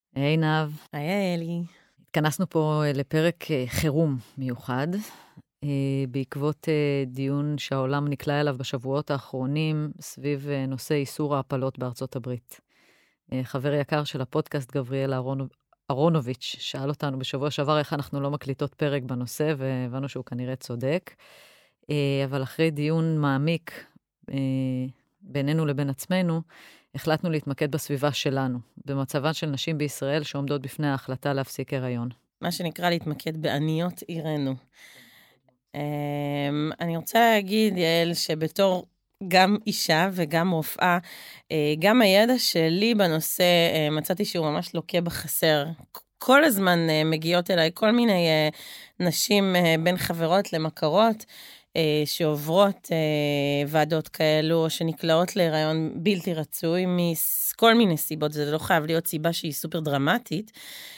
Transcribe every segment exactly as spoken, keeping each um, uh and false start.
היי נב. היי אלי. התכנסנו פה לפרק חירום מיוחד, בעקבות דיון שהעולם נקלע אליו בשבועות האחרונים, סביב נושא איסור ההפלות בארצות הברית. חבר יקר של הפודקאסט, גבריאל אהרונוביץ', שאל אותנו בשבוע שעבר איך אנחנו לא מקליטות פרק בנושא, והבנו שהוא כנראה צודק. אבל אחרי דיון מעמיק בינינו לבין עצמנו, החלטנו להתמקד בסביבה שלנו, במצבן של נשים בישראל שעומדות בפני ההחלטה להפסיק הריון. מה שנקרא להתמקד בעניות עירנו. אני רוצה להגיד, יעל, שבתור גם אישה וגם רופאה, גם הידע שלי בנושא, מצאתי שהוא ממש לוקה בחסר. כל הזמן מגיעות אליי כל מיני נשים בין חברות למכרות, שעוברות ועדות כאלו, או שנקלעות להיריון בלתי רצוי, מכל מיני סיבות, זה לא חייב להיות סיבה שהיא סופר דרמטית,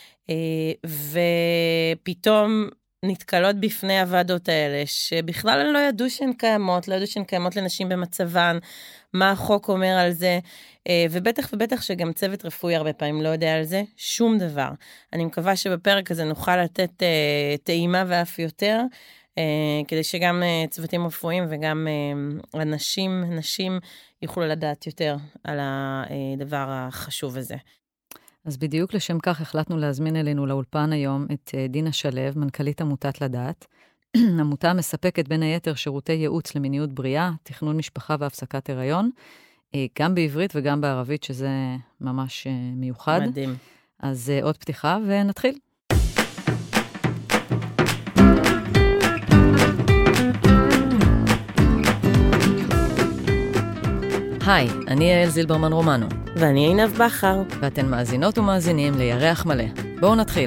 ופתאום נתקלות בפני הוועדות האלה, שבכלל לא ידעו שהן קיימות, לא ידעו שהן קיימות לנשים במצבן, מה החוק אומר על זה, ובטח ובטח שגם צוות רפואי הרבה פעמים לא יודע על זה, שום דבר. אני מקווה שבפרק הזה נוכל לתת טעימה ואף יותר, כדי שגם צוותים רפואיים וגם אנשים, נשים יוכלו לדעת יותר על הדבר החשוב הזה. אז בדיוק לשם כך החלטנו להזמין אלינו לאולפן היום את דינה שלו, מנכ"לית עמותת לדעת. עמותה מספקת בין היתר שירותי ייעוץ למיניות בריאה, תכנון משפחה והפסקת הריון, גם בעברית וגם בערבית, שזה ממש מיוחד. מדהים. אז עוד פתיחה ונתחיל. היי, אני יעל זילברמן רומנו. ואני עינב בחר. ואתן מאזינות ומאזינים לירח מלא. בואו נתחיל.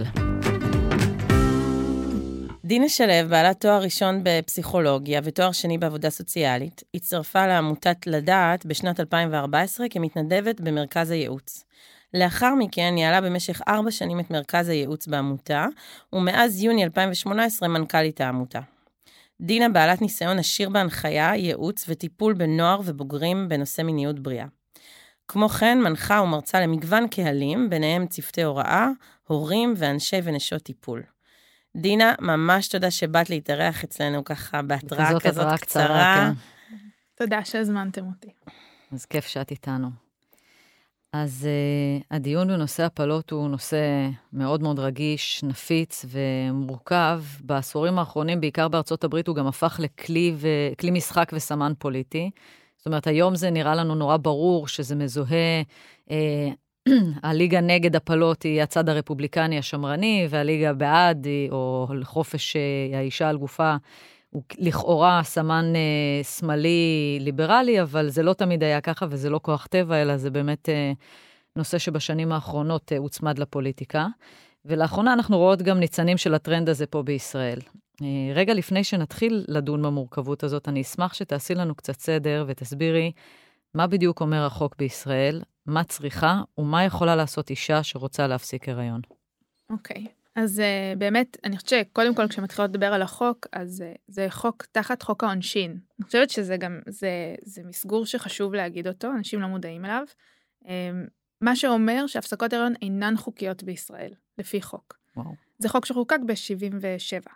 דינה שלו, בעלת תואר ראשון בפסיכולוגיה ותואר שני בעבודה סוציאלית, הצטרפה לעמותת לדעת בשנת אלפיים וארבע עשרה כמתנדבת במרכז הייעוץ. לאחר מכן ניהלה במשך ארבע שנים את מרכז הייעוץ בעמותה, ומאז יוני אלפיים ושמונה עשרה מנכ"לית העמותה. דינה בעלת ניסיון עשיר בהנחיה, ייעוץ וטיפול בנוער ובוגרים בנושא מיניות בריאה. כמו כן, מנחה ומרצה למגוון קהלים, ביניהם צוותי הוראה, הורים ואנשי ונשות טיפול. דינה, ממש תודה שבאת להתארח אצלנו ככה בהתראה כזאת קצרה. קצרה כן. תודה שהזמנתם אותי. אז כיף שאת איתנו. אז uh, הדיון בנושא הפלות הוא נושא מאוד מאוד רגיש, נפיץ ומורכב. בעשורים האחרונים, בעיקר בארצות הברית, הוא גם הפך לכלי, ו... כלי משחק וסמן פוליטי. זאת אומרת, היום זה נראה לנו נורא ברור שזה מזוהה, אה, הליגה נגד הפלות היא הצד הרפובליקני השמרני, והליגה בעד, או לחופש האישה על גופה, הוא לכאורה סמן אה, שמאלי ליברלי, אבל זה לא תמיד היה ככה, וזה לא כוח טבע, אלא זה באמת אה, נושא שבשנים האחרונות אה, הוצמד לפוליטיקה. ולאחרונה אנחנו רואות גם ניצנים של הטרנד הזה פה בישראל. רגע לפני שנתחיל לדון במורכבות הזאת, אני אשמח שתעשי לנו קצת סדר ותסבירי מה בדיוק אומר החוק בישראל, מה צריכה ומה יכולה לעשות אישה שרוצה להפסיק הריון. אוקיי, okay. אז uh, באמת, אני חושבת שקודם כל כשמתחילות לדבר על החוק, אז uh, זה חוק תחת חוק העונשין. אני חושבת שזה גם, זה, זה מסגור שחשוב להגיד אותו, אנשים לא מודעים אליו. Um, מה שאומר שהפסקות הריון אינן חוקיות בישראל, לפי חוק. וואו. זה חוק שחוקק ב-שבעים ושבע.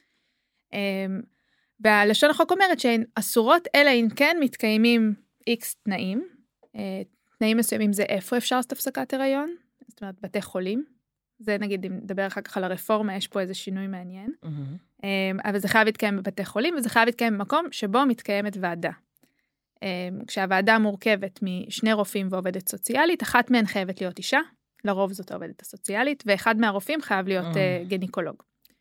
והלשון החוק אומרת שהן אסורות, אלא אם כן מתקיימים איקס תנאים. תנאים מסוימים זה איפה אפשר לעשות הפסקת הריון, זאת אומרת בתי חולים. זה נגיד, אם נדבר אחר כך על הרפורמה, יש פה איזה שינוי מעניין. Mm-hmm. אבל זה חייב להתקיים בבתי חולים, וזה חייב להתקיים במקום שבו מתקיימת ועדה. כשהוועדה מורכבת משני רופאים ועובדת סוציאלית, אחת מהן חייבת להיות אישה, לרוב זאת העובדת הסוציאלית, ואחד מהרופאים חייב להיות mm. גניקולוג.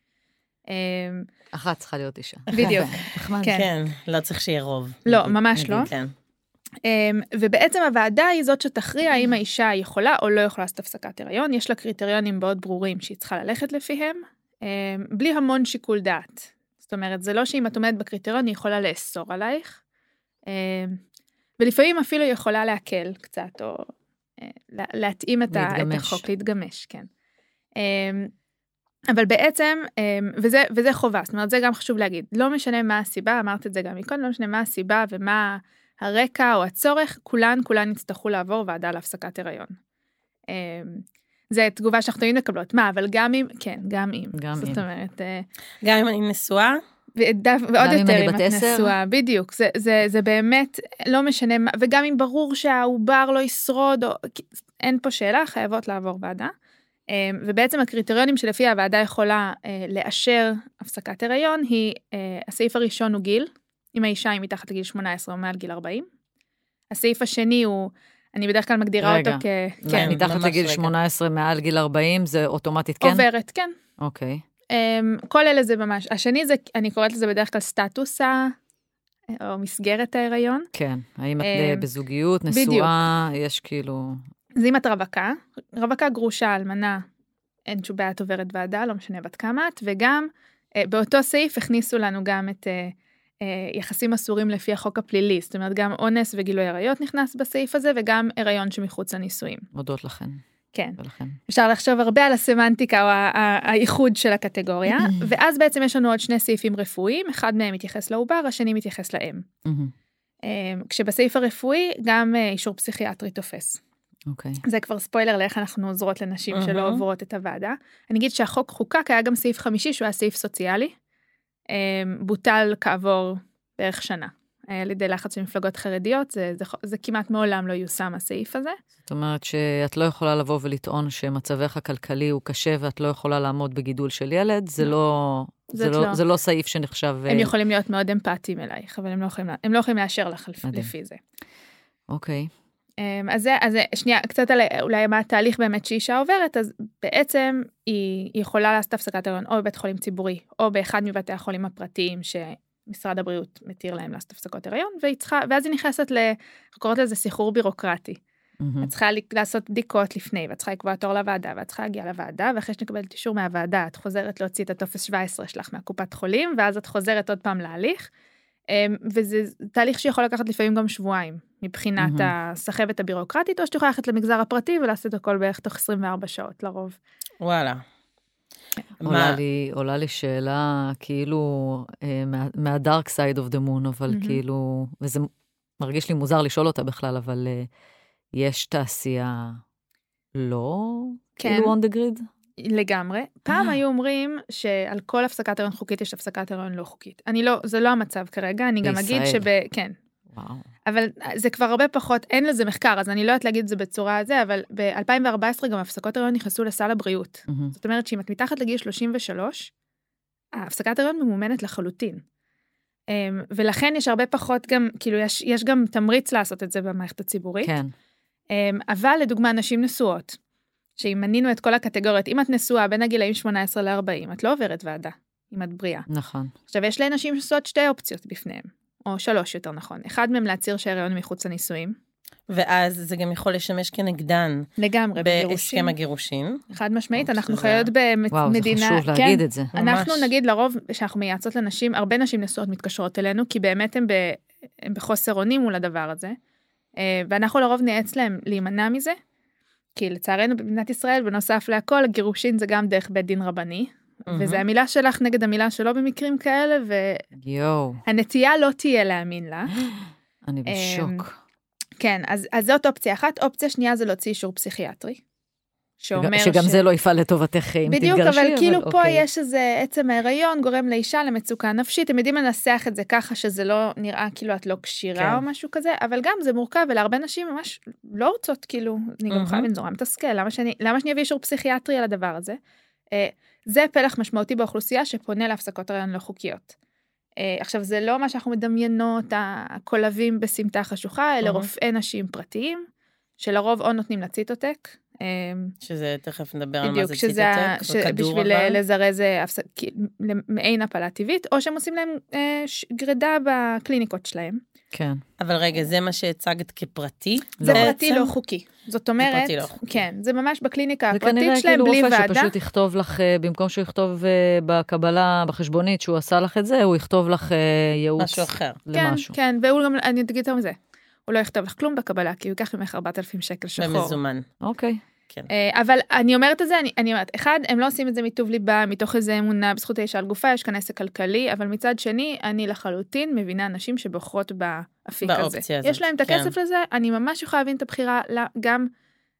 אחת צריכה להיות אישה. בדיוק. כן, לא צריך שיהיה רוב. לא, ממש לא. ובעצם הוועדה היא זאת שתכריע האם האישה יכולה או לא יכולה לעשות הפסקת הריון. יש לה קריטריונים מאוד ברורים שהיא צריכה ללכת לפיהם, בלי המון שיקול דעת. זאת אומרת, זה לא שאם את עומדת בקריטריון, היא יכולה לאסור עלייך, ולפעמים אפילו היא יכולה להקל קצת, או להתאים את החוק, להתגמש, כן. אבל בעצם, וזה, וזה חובה, זאת אומרת, זה גם חשוב להגיד, לא משנה מה הסיבה, אמרת את זה גם מכאן, לא משנה מה הסיבה ומה הרקע או הצורך, כולן, כולן יצטרכו לעבור ועדה להפסקת הריון. זה תגובה שאנחנו תמיד מקבלות. מה, אבל גם אם, כן, גם אם. גם זאת אם. זאת אומרת, גם אם אני נשואה? ועוד יותר אם אם את אני בת עשר? נשואה, בדיוק, זה, זה, זה באמת לא משנה, וגם אם ברור שהעובר לא ישרוד, או, אין פה שאלה, חייבות לעבור ועדה. ובעצם הקריטריונים שלפי הוועדה יכולה לאשר הפסקת הריון, היא, הסעיף הראשון הוא גיל, אם האישה היא מתחת לגיל שמונה עשרה או מעל גיל ארבעים. הסעיף השני הוא, אני בדרך כלל מגדירה רגע, אותו כ... כן, מתחת לגיל רגע. שמונה עשרה, מעל גיל ארבעים, זה אוטומטית כן? עוברת, כן. אוקיי. Um, כל אלה זה ממש, השני זה, אני קוראת לזה בדרך כלל סטטוס, או מסגרת ההיריון. כן, האם את um, בזוגיות, נשואה, בדיוק. יש כאילו... זה אם את רווקה, רווקה גרושה, אלמנה, אין שום בעיה, את עוברת ועדה, לא משנה בת כמה את, וגם uh, באותו סעיף הכניסו לנו גם את uh, uh, יחסים אסורים לפי החוק הפלילי, זאת אומרת גם אונס וגילוי עריות נכנס בסעיף הזה, וגם הריון שמחוץ לנישואים. מודות לכן. כן. ולכן. אפשר לחשוב הרבה על הסמנטיקה או האיחוד של הקטגוריה, ואז בעצם יש לנו עוד שני סעיפים רפואיים, אחד מהם מתייחס לעובר, השני מתייחס לאם. כשבסעיף הרפואי גם אישור פסיכיאטרי תופס. אוקיי. זה כבר ספוילר לאיך אנחנו עוזרות לנשים שלא עוברות את הוועדה. אני אגיד שהחוק חוקק, היה גם סעיף חמישי, שהוא היה סעיף סוציאלי, בוטל כעבור בערך שנה. על ידי לחץ של מפלגות חרדיות, זה, זה, זה כמעט מעולם לא יושם הסעיף הזה. זאת אומרת שאת לא יכולה לבוא ולטעון שמצבך הכלכלי הוא קשה, ואת לא יכולה לעמוד בגידול של ילד, זה לא, זה לא, לא. זה לא סעיף שנחשב... הם יכולים להיות מאוד אמפתיים אלייך, אבל הם לא יכולים, הם לא יכולים לאשר לך לפי זה. אוקיי. אז זה, אז שנייה, קצת על אולי מה התהליך באמת שאישה עוברת, אז בעצם היא, היא יכולה לעשות הפסקת הריון או בבית חולים ציבורי, או באחד מבתי החולים הפרטיים ש... משרד הבריאות מתיר להם לעשות הפסקות הריון, צריכה, ואז היא נכנסת ל... קוראת לזה סחרור בירוקרטי. Mm-hmm. את צריכה לעשות בדיקות לפני, ואת צריכה לקבוע תור לוועדה, ואת צריכה להגיע לוועדה, ואחרי שנקבלת אישור מהוועדה, את חוזרת להוציא את הטופס שבע עשרה שלך מהקופת חולים, ואז את חוזרת עוד פעם להליך, וזה תהליך שיכול לקחת לפעמים גם שבועיים, מבחינת mm-hmm. הסחבת הבירוקרטית, או שתוכל ללכת למגזר הפרטי, ולעשות הכל בערך תוך עשרים וארבע שעות לרוב. וואלה. עולה לי, עולה לי שאלה, כאילו, מה, מה-dark side of the moon, אבל mm-hmm. כאילו, וזה מרגיש לי מוזר לשאול אותה בכלל, אבל uh, יש תעשייה לא, כן. כאילו on the grid? לגמרי. פעם היו אומרים שעל כל הפסקת הריון חוקית יש הפסקת הריון לא חוקית. אני לא, זה לא המצב כרגע, אני גם אגיד שב... כן. וואו. אבל זה כבר הרבה פחות, אין לזה מחקר, אז אני לא יודעת להגיד את זה בצורה הזה, אבל ב-אלפיים וארבע עשרה גם הפסקות הריון נכנסו לסל הבריאות. Mm-hmm. זאת אומרת שאם את מתחת לגיל שלושים ושלוש, ההפסקת הריון ממומנת לחלוטין. ולכן יש הרבה פחות גם, כאילו יש, יש גם תמריץ לעשות את זה במערכת הציבורית. כן. אבל לדוגמה, נשים נשואות, שאם מנינו את כל הקטגוריות, אם את נשואה בין הגילאים שמונה עשרה ל-ארבעים, את לא עוברת ועדה, אם את בריאה. נכון. עכשיו, יש לאנשים שעושות שתי אופציות בפניהם. או שלוש יותר נכון. אחד מהם להצהיר שההיריון מחוץ לנישואים. ואז זה גם יכול לשמש כנגדן. לגמרי, בהסכם הגירושין. חד משמעית, אנחנו חיות במדינה... וואו, זה חשוב להגיד את זה. אנחנו נגיד לרוב, שאנחנו מייעצות לנשים, הרבה נשים נשואות מתקשרות אלינו, כי באמת הם בחוסר אונים מול הדבר הזה. ואנחנו לרוב נייעץ להם להימנע מזה, כי לצערנו במדינת ישראל, בנוסף להכל, הגירושין זה גם דרך בית דין רבני, וזה המילה שלך נגד המילה שלו במקרים כאלה, והנטייה לא תהיה להאמין לה. אני בשוק. כן, אז, אז זאת אופציה אחת. אופציה שנייה זה להוציא אישור פסיכיאטרי. שאומר שגם ש... זה לא יפעל לטובתך אם בדיוק, תתגרשי. בדיוק, אבל כאילו אבל פה אוקיי. יש איזה עצם ההיריון, גורם לאישה למצוקה נפשית. הם יודעים לנסח את זה ככה שזה לא נראה כאילו את לא קשירה כן. או משהו כזה, אבל גם זה מורכב, ולהרבה נשים ממש לא רוצות, כאילו, אני גם חייב לנזור, מתסכל, למה שאני, למה שאני אביא אישור פסיכיאטרי על הדבר הזה? זה פלח משמעותי באוכלוסייה שפונה להפסקות הריון לא חוקיות. עכשיו, זה לא מה שאנחנו מדמיינות, הקולבים בסמטה חשוכה, אלה רופאי נשים פרטיים, שלרוב או נותנים לציטוטק. שזה, תכף נדבר על מה זה ציטוטק, בשביל לזרז מעין הפלה טבעית, או שהם עושים להם גרידה בקליניקות שלהם. כן. אבל רגע, זה מה שהצגת כפרטי? זה פרטי לא חוקי. זאת אומרת, כן, זה ממש בקליניקה הפרטית שלהם, בלי ועדה. זה כנראה כאילו רופא שפשוט יכתוב לך, במקום שהוא יכתוב בקבלה, בחשבונית שהוא עשה לך את זה, הוא יכתוב לך ייעוץ. משהו אחר. כן, כן, והוא גם, אני אגיד את זה, הוא לא יכתוב לך כלום בקבלה, כי הוא ייקח ממך ארבעת אלפים שקל שחור. במזומן. אוקיי. כן. אבל אני אומרת את זה, אני, אני אומרת, אחד, הם לא עושים את זה מטוב ליבה, מתוך איזה אמונה בזכות האישה על גופה, יש כאן עסק כלכלי, אבל מצד שני, אני לחלוטין מבינה אנשים שבוחרות באפיק הזה. הזאת. יש להם את הכסף כן. לזה, אני ממש יכולה להבין את הבחירה, גם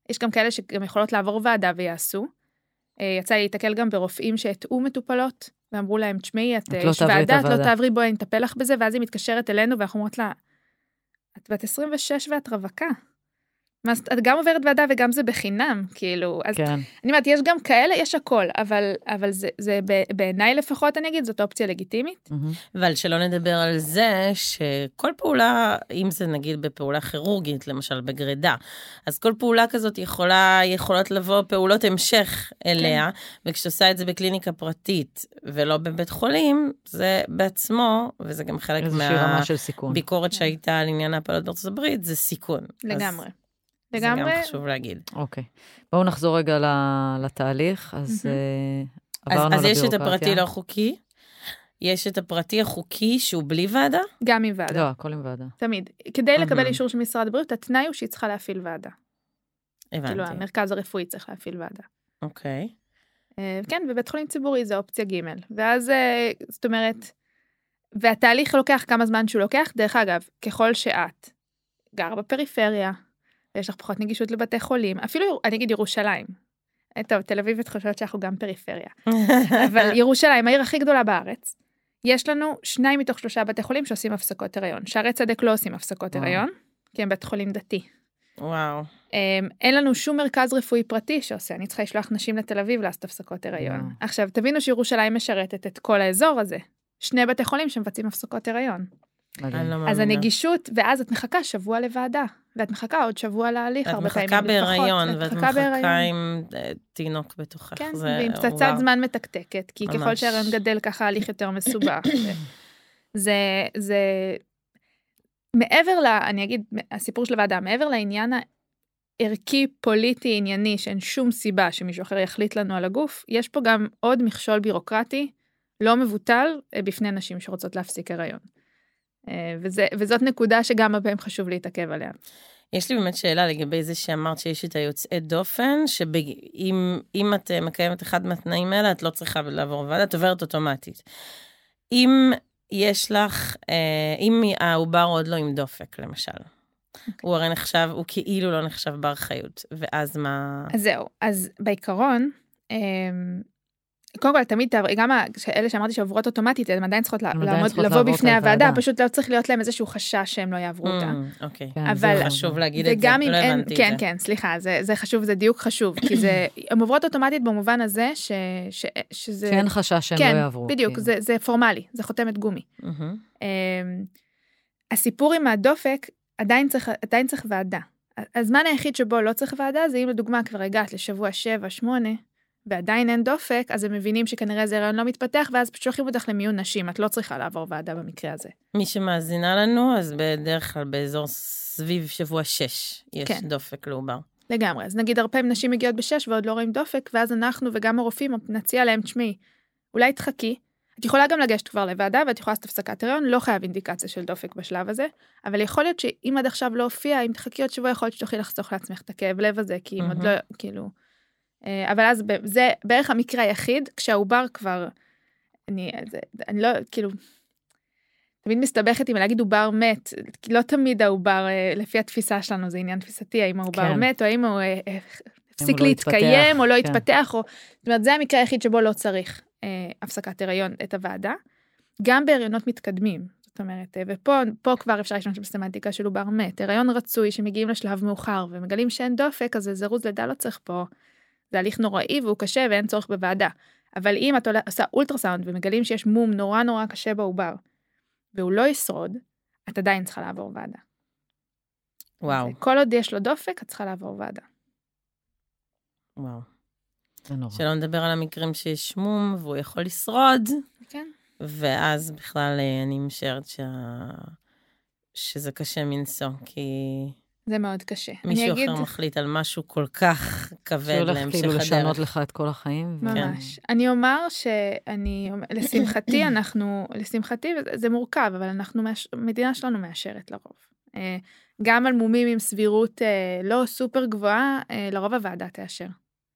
יש גם כאלה שגם יכולות לעבור ועדה ויעשו. יצא לי להתקל גם ברופאים שהטעו מטופלות, ואמרו להם, תשמעי, את יש ועדה, את לא תעברי, בואי, אני אטפל לך בזה, ואז היא מתקשרת אלינו, ואנחנו אומרות לה, את בת עשרים ושש ואת רווקה. את גם עוברת ועדה וגם זה בחינם, כאילו. אז כן. אני אומרת, יש גם כאלה, יש הכל, אבל, אבל זה, זה בעיניי לפחות, אני אגיד, זאת אופציה לגיטימית. אבל שלא נדבר על זה, שכל פעולה, אם זה נגיד בפעולה כירורגית, למשל בגרידה, אז כל פעולה כזאת יכולה, יכולות לבוא פעולות המשך אליה, כן. וכשעושה את זה בקליניקה פרטית, ולא בבית חולים, זה בעצמו, וזה גם חלק מהביקורת כן. שהייתה על עניין ההפלות בארצות הברית, זה סיכון. לגמרי. אז... לגמרי. זה גם חשוב להגיד. אוקיי. בואו נחזור רגע לתהליך. אז עברנו לבירוקרטיה. אז יש את הפרטי לא חוקי, יש את הפרטי החוקי שהוא בלי ועדה? גם עם ועדה. לא, הכל עם ועדה. תמיד. כדי לקבל אישור של משרד הבריאות, התנאי הוא שהיא צריכה להפעיל ועדה. הבנתי. כאילו, המרכז הרפואי צריך להפעיל ועדה. אוקיי. כן, בבית חולים ציבורי זה אופציה ג' ואז, זאת אומרת, והתהליך לוקח כמה זמן שהוא לוקח. דרך אגב, ככל שאת גר בפריפריה, ויש לך פחות נגישות לבתי חולים, אפילו, אני אגיד ירושלים. טוב, תל אביב את חושבת שאנחנו גם פריפריה. אבל ירושלים, העיר הכי גדולה בארץ, יש לנו שניים מתוך שלושה בתי חולים שעושים הפסקות הריון. שערי צדק לא עושים הפסקות הריון, כי הם בית חולים דתי. וואו. אין לנו שום מרכז רפואי פרטי שעושה, אני צריכה לשלוח נשים לתל אביב לעשות הפסקות הריון. עכשיו, תבינו שירושלים משרתת את כל האזור הזה. שני בתי חולים שמבצעים הפסקות הריון. אז הנגישות, ואז את מחכה שבוע לוועדה, ואת מחכה עוד שבוע להליך, הרבה פעמים לפחות. את מחכה בהיריון, ואת מחכה עם תינוק בתוכך. כן, ועם פצצת זמן מתקתקת, כי ככל שההיריון גדל, ככה ההליך יותר מסובך. זה, זה, מעבר ל, אני אגיד, הסיפור של הוועדה, מעבר לעניין הערכי, פוליטי, ענייני, שאין שום סיבה שמישהו אחר יחליט לנו על הגוף, יש פה גם עוד מכשול בירוקרטי, לא מבוטל, בפני נשים שרוצות להפסיק הריון. וזה, וזאת נקודה שגם הבאים חשוב להתעכב עליה. יש לי באמת שאלה לגבי זה שאמרת שיש את היוצאי דופן, שאם את מקיימת אחד מהתנאים האלה, את לא צריכה לעבור ועדה, את עוברת אוטומטית. אם יש לך, אם העובר עוד לא עם דופק, למשל, okay. הוא הרי נחשב, הוא כאילו לא נחשב בר חיות, ואז מה... אז זהו, אז בעיקרון, קודם כל, תמיד, גם אלה שאמרתי שעוברות אוטומטית, הן עדיין צריכות לבוא בפני הוועדה, פשוט לא צריך להיות להם איזשהו חשש שהם לא יעברו אותה. אוקיי, זה חשוב להגיד את זה, לא הבנתי את זה. כן, כן, סליחה, זה חשוב, זה דיוק חשוב, כי הן עוברות אוטומטית במובן הזה, שזה... שאין חשש שהם לא יעברו. כן, בדיוק, זה פורמלי, זה חותמת גומי. הסיפור עם הדופק, עדיין צריך ועדה. הזמן היחיד שבו לא צריך ועדה, זה אם לדוגמה כבר הגעת לשבוע שבע, שמונה, ועדיין אין דופק, אז הם מבינים שכנראה זה הריון לא מתפתח, ואז פשוט שולחים אותך למיון נשים, את לא צריכה לעבור ועדה במקרה הזה. מי שמאזינה לנו, אז בדרך כלל באזור סביב שבוע שש, יש כן. דופק לעובר. לגמרי, אז נגיד הרבה נשים מגיעות בשש ועוד לא רואים דופק, ואז אנחנו וגם הרופאים נציע להם, תשמעי, אולי תחכי, את יכולה גם לגשת כבר לוועדה, ואת יכולה לעשות הפסקת הריון, לא חייב אינדיקציה של דופק בשלב הזה, אבל יכול להיות שאם עד עכשיו לא הופיע, אם תחכי עוד שבוע, יכול להיות שתוכלי לחסוך לעצמך את הכאב לב הזה, כי אם עוד לא, כאילו, אבל אז זה בערך המקרה היחיד, כשהעובר כבר, אני, זה, אני לא, כאילו, תמיד מסתבכת אם להגיד עובר מת, כי לא תמיד העובר, לפי התפיסה שלנו, זה עניין תפיסתי, האם העובר כן. מת, או האם הוא הפסיק להתקיים, או לא כן. התפתח, או, זאת אומרת, זה המקרה היחיד שבו לא צריך אה, הפסקת הריון את הוועדה, גם בהריונות מתקדמים, זאת אומרת, ופה פה כבר אפשר לשמוע בסמנטיקה של עובר מת, הריון רצוי שמגיעים לשלב מאוחר, ומגלים שאין דופק, אז זירוז לידה לא צריך פה, זה הליך נוראי והוא קשה ואין צורך בוועדה. אבל אם את עושה אולטרסאונד ומגלים שיש מום נורא נורא קשה בעובר, והוא לא ישרוד, את עדיין צריכה לעבור ועדה. וואו. כל עוד יש לו דופק, את צריכה לעבור ועדה. וואו. זה נורא. שלא נדבר על המקרים שיש מום והוא יכול לשרוד. כן. ואז בכלל אני משערת שה... שזה קשה מנסוע, כי... זה מאוד קשה. מישהו אחר אגיד... מחליט על משהו כל כך כבד להמשך הדרך. כאילו לשנות לך את כל החיים. ממש. כן. אני אומר שאני, לשמחתי אנחנו, לשמחתי זה מורכב, אבל אנחנו, המדינה שלנו מאשרת לרוב. גם על מומים עם סבירות לא סופר גבוהה, לרוב הוועדה תאשר.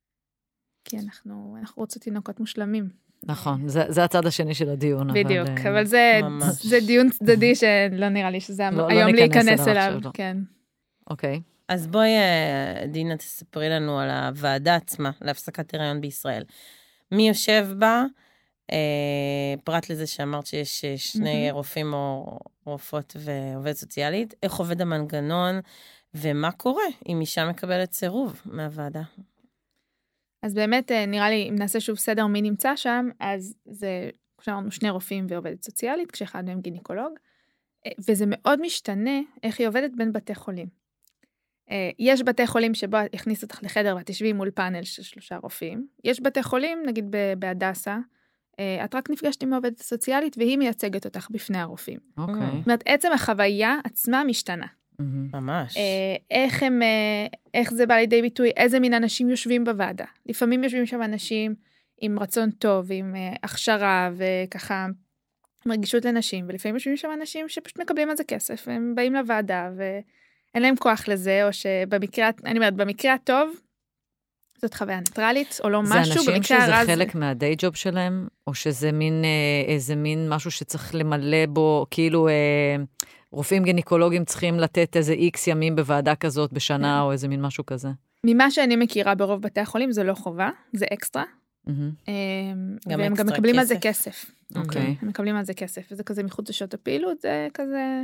כי אנחנו, אנחנו רוצות תינוקות מושלמים. נכון, זה, זה הצד השני של הדיון. בדיוק, אבל, אבל זה, זה דיון צדדי שלא נראה לי שזה לא, היום לא להיכנס אליו. אליו. כן. אוקיי. אז בואי, דינה, תספרי לנו על הוועדה עצמה, להפסקת הריון בישראל. מי יושב בה? פרט לזה שאמרת שיש שני רופאים או רופאות ועובדת סוציאלית, איך עובד המנגנון, ומה קורה אם אישה מקבלת סירוב מהוועדה? אז באמת, נראה לי, אם נעשה שוב סדר מי נמצא שם, אז זה, כשאמרנו, שני רופאים ועובדת סוציאלית, כשאחד מהם גינקולוג, וזה מאוד משתנה איך היא עובדת בין בתי חולים. יש בתי חולים שבו הכניס אותך לחדר ואת תשבי מול פאנל של שלושה רופאים. יש בתי חולים, נגיד בהדסה, את רק נפגשת עם העובדת הסוציאלית, והיא מייצגת אותך בפני הרופאים. אוקיי. זאת אומרת, עצם החוויה עצמה משתנה. ממש. איך הם, איך זה בא לידי ביטוי, איזה מין אנשים יושבים בוועדה. לפעמים יושבים שם אנשים עם רצון טוב, עם הכשרה וככה מרגישות לנשים, ולפעמים יושבים שם אנשים שפשוט מקבלים על זה כסף, והם באים לוועדה ואין להם כוח לזה, או שבמקרה, אני אומרת, במקרה הטוב, זאת חוויה ניטרלית, או לא משהו, זה אנשים שזה חלק מהדיי ג'וב שלהם, או שזה מין, איזה מין משהו שצריך למלא בו, כאילו רופאים גינקולוגים צריכים לתת איזה איקס ימים בוועדה כזאת בשנה, או איזה מין משהו כזה. ממה שאני מכירה ברוב בתי החולים, זה לא חובה, זה אקסטרה. והם גם מקבלים על זה כסף. אוקיי. הם מקבלים על זה כסף, וזה כזה מחוץ לשעות הפעילות, זה כזה...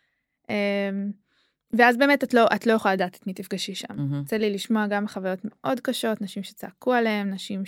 ואז באמת את לא, את לא יכולה לדעת את מי תפגשי שם. רוצה לי לשמוע גם חוויות מאוד קשות, נשים שצעקו עליהם, נשים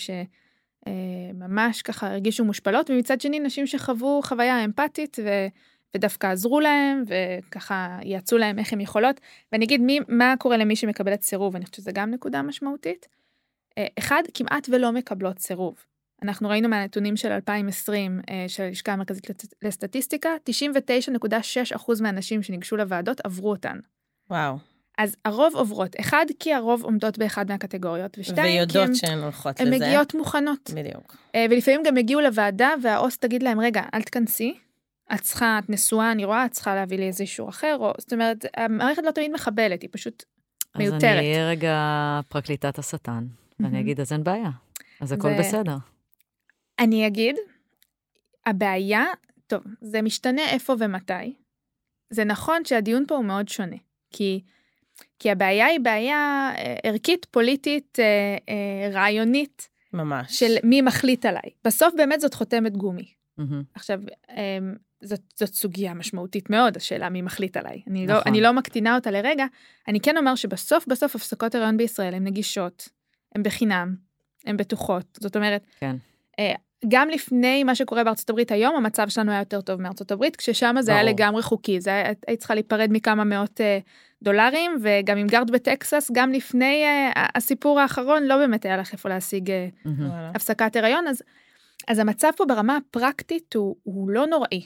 שממש ככה הרגישו מושפלות, ומצד שני נשים שחוו חוויה אמפתית, ו, ודווקא עזרו להם, וככה יעצו להם איך הם יכולות. ואני אגיד מי, מה קורה למי שמקבלת סירוב, אני חושבת שזה גם נקודה משמעותית. אחד, כמעט ולא מקבלות סירוב. אנחנו ראינו מהנתונים של אלפיים ועשרים של הלשכה המרכזית לסטטיסטיקה, תשעים ותשע נקודה שש אחוז מהנשים שניגשו לוועדות עברו אותן. וואו. אז הרוב עוברות. אחד, כי הרוב עומדות באחד מהקטגוריות, ושתיים, ויודעות שהן הולכות לזה. הן מגיעות מוכנות. בדיוק. ולפעמים גם הגיעו לוועדה, והעו"ס תגיד להם, רגע, אל תכנסי, את צריכה, את נשואה, אני רואה, את צריכה להביא לי איזה אישור אחר, או, זאת אומרת, המערכת לא תמיד מחבלת, היא פשוט מיותרת. אז אני אהיה רגע פרקליטת השטן, ואני אגיד, אז אין בעיה. אז הכל בסדר. אני אגיד, הבעיה, טוב, זה משתנה איפה ומתי. זה נכון שהדיון פה הוא מאוד שונה, כי, כי הבעיה היא בעיה ערכית, פוליטית, רעיונית, ממש. של מי מחליט עליי. בסוף באמת זאת חותמת גומי. Mm-hmm. עכשיו, זאת, זאת סוגיה משמעותית מאוד, השאלה מי מחליט עליי. אני, נכון. לא, אני לא מקטינה אותה לרגע, אני כן אומר שבסוף, בסוף הפסקות הריון בישראל הן נגישות, הן בחינם, הן בטוחות. זאת אומרת, כן. גם לפני מה שקורה בארצות הברית היום, המצב שלנו היה יותר טוב מארצות הברית, כששם זה היה לגמרי חוקי, זה היה, היית צריכה להיפרד מכמה מאות דולרים, וגם אם גרת בטקסס, גם לפני הסיפור האחרון, לא באמת היה לך איפה להשיג הפסקת הריון, אז, אז המצב פה ברמה הפרקטית הוא, הוא לא נוראי.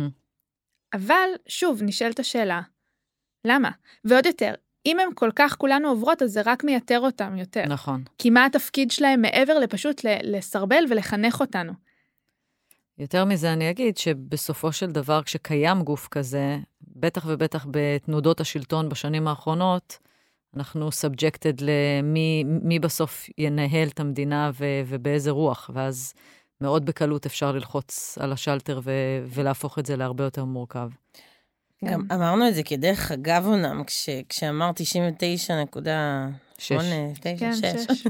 אבל שוב, נשאלת השאלה, למה? ועוד יותר, אם הם כל כך כולנו עוברות, אז זה רק מייתר אותם יותר. נכון. כי מה התפקיד שלהם מעבר לפשוט לסרבל ולחנך אותנו? יותר מזה אני אגיד שבסופו של דבר, כשקיים גוף כזה, בטח ובטח בתנודות השלטון בשנים האחרונות, אנחנו subjected למי מי בסוף ינהל את המדינה ו, ובאיזה רוח, ואז מאוד בקלות אפשר ללחוץ על השלטר ו, ולהפוך את זה להרבה יותר מורכב. גם אמרנו את זה כדרך אגב עונם, כש, כשאמר תשעים ותשע נקודה שמונה, תשע, שש.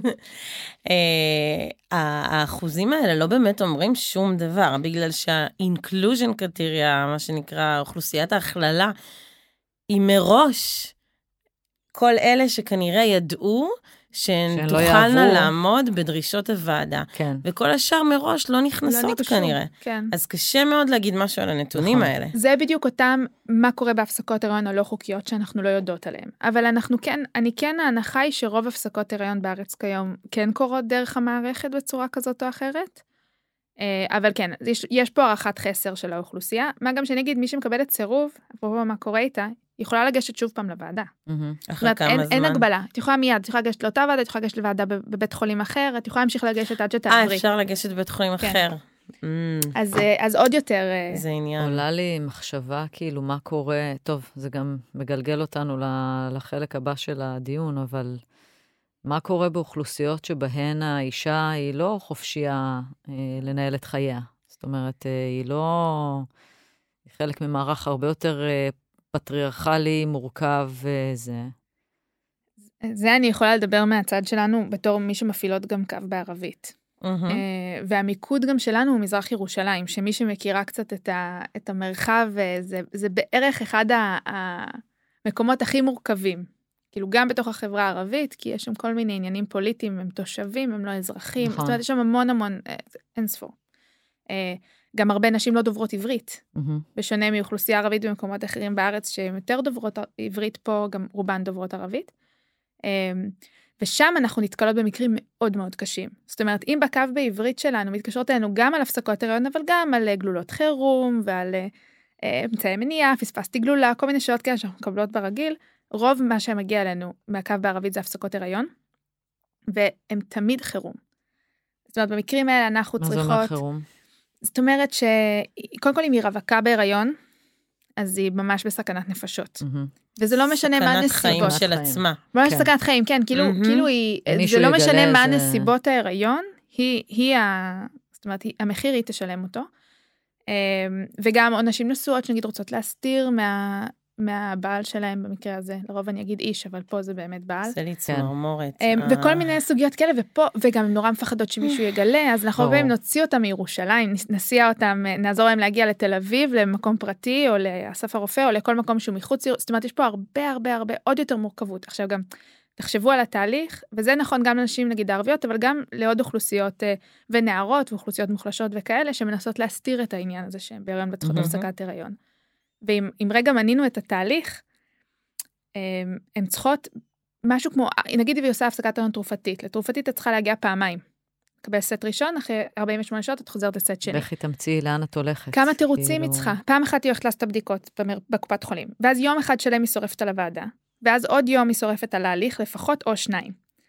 האחוזים האלה לא באמת אומרים שום דבר, בגלל שה-inclusion criteria, מה שנקרא אוכלוסיית ההכללה, היא מראש כל אלה שכנראה ידעו, שהן תוכלנה לעמוד בדרישות הוועדה. כן. וכל השאר מראש לא נכנסות לא כנראה. כן. אז קשה מאוד להגיד משהו על הנתונים נכון. האלה. זה בדיוק אותם, מה קורה בהפסקות הריון הלא חוקיות שאנחנו לא יודעות עליהן. אבל אנחנו כן, אני כן, ההנחה היא שרוב הפסקות הריון בארץ כיום כן קורות דרך המערכת בצורה כזאת או אחרת. אבל כן, יש, יש פה הערכת חסר של האוכלוסייה. מה גם שנגיד, מי שמקבלת סירוב, אפרופו מה קורה איתה, יכולה לגשת שוב פעם לוועדה. אחרי כמה אין, זמן? אין הגבלה. את יכולה מיד, את יכולה לגשת לאותה ועדה, את יכולה לגשת לוועדה בבית חולים אחר, את יכולה להמשיך לגשת עד שתעברי. אה, אפשר לגשת בבית חולים אחר. אז, אז עוד יותר... זה עניין. עולה לי מחשבה, כאילו, מה קורה, טוב, זה גם מגלגל אותנו לחלק הבא של הדיון, אבל מה קורה באוכלוסיות שבהן האישה היא לא חופשייה לנהל את חייה? זאת אומרת, היא לא... היא חלק ממערך הרבה יותר... פטריארכלי, מורכב וזה. זה אני יכולה לדבר מהצד שלנו, בתור מי שמפעילות גם קו בערבית. והמיקוד גם שלנו הוא מזרח ירושלים, שמי שמכירה קצת את, ה, את המרחב, זה, זה בערך אחד המקומות הכי מורכבים. כאילו גם בתוך החברה הערבית, כי יש שם כל מיני עניינים פוליטיים, הם תושבים, הם לא אזרחים, נכון. זאת אומרת, יש שם המון המון, אין ספור. גם הרבה נשים לא דוברות עברית, mm-hmm. בשונה מאוכלוסייה ערבית במקומות אחרים בארץ, שהן יותר דוברות עברית פה, גם רובן דוברות ערבית. ושם אנחנו נתקלות במקרים מאוד מאוד קשים. זאת אומרת, אם בקו בעברית שלנו מתקשרות אלינו גם על הפסקות הריון, אבל גם על גלולות חירום, ועל אמצעי מניעה, פספסתי גלולה, כל מיני שאלות כאלה שאנחנו מקבלות ברגיל, רוב מה שמגיע אלינו מהקו בערבית זה הפסקות הריון, והם תמיד חירום. זאת אומרת, במקרים האלה אנחנו צריכות... מה זה אומר חירום? זאת אומרת שקודם כל אם היא רווקה בהיריון, אז היא ממש בסכנת נפשות. וזה לא משנה מה הנסיבות. סכנת חיים של עצמה. ממש סכנת חיים, כן, כאילו היא, זה לא משנה מה הנסיבות ההיריון, היא, זאת אומרת, המחיר היא תשלם אותו. וגם אנשים נשואות שנגיד רוצות להסתיר מה... מהבעל שלהם במקרה הזה, לרוב אני אגיד איש, אבל פה זה באמת בעל. זה לי צמרמורת. וכל מיני סוגיות כאלה, ופה, וגם נורא מפחדות שמישהו יגלה, אז אנחנו הרבה נוציא אותם מירושלים, נסיע אותם, נעזור להם להגיע לתל אביב, למקום פרטי, או לאסף הרופא, או לכל מקום שהוא מחוץ, זאת אומרת, יש פה הרבה הרבה הרבה עוד יותר מורכבות. עכשיו גם, תחשבו על התהליך, וזה נכון גם לאנשים נגיד הערביות, אבל גם לעוד אוכלוסיות ונערות, ואוכלוסיות מוחלשות וכאלה, שמנסות להסתיר את העניין הזה, שהם בהיריון וצריכות הפסקת הריון. ואם רגע מנינו את התהליך, הן צריכות משהו כמו, נגיד היא עושה הפסקת הריון תרופתית, לתרופתית את צריכה להגיע פעמיים. קבל סט ראשון, אחרי ארבעים ושמונה שעות את חוזרת לסט שני. לכי תמציא, לאן את הולכת? כמה תירוצים היא צריכה? פעם אחת היא הולכת לעשות הבדיקות בקופת חולים, ואז יום אחד שלם היא שורפת על הוועדה, ואז עוד יום היא שורפת על ההליך, לפחות או שניים.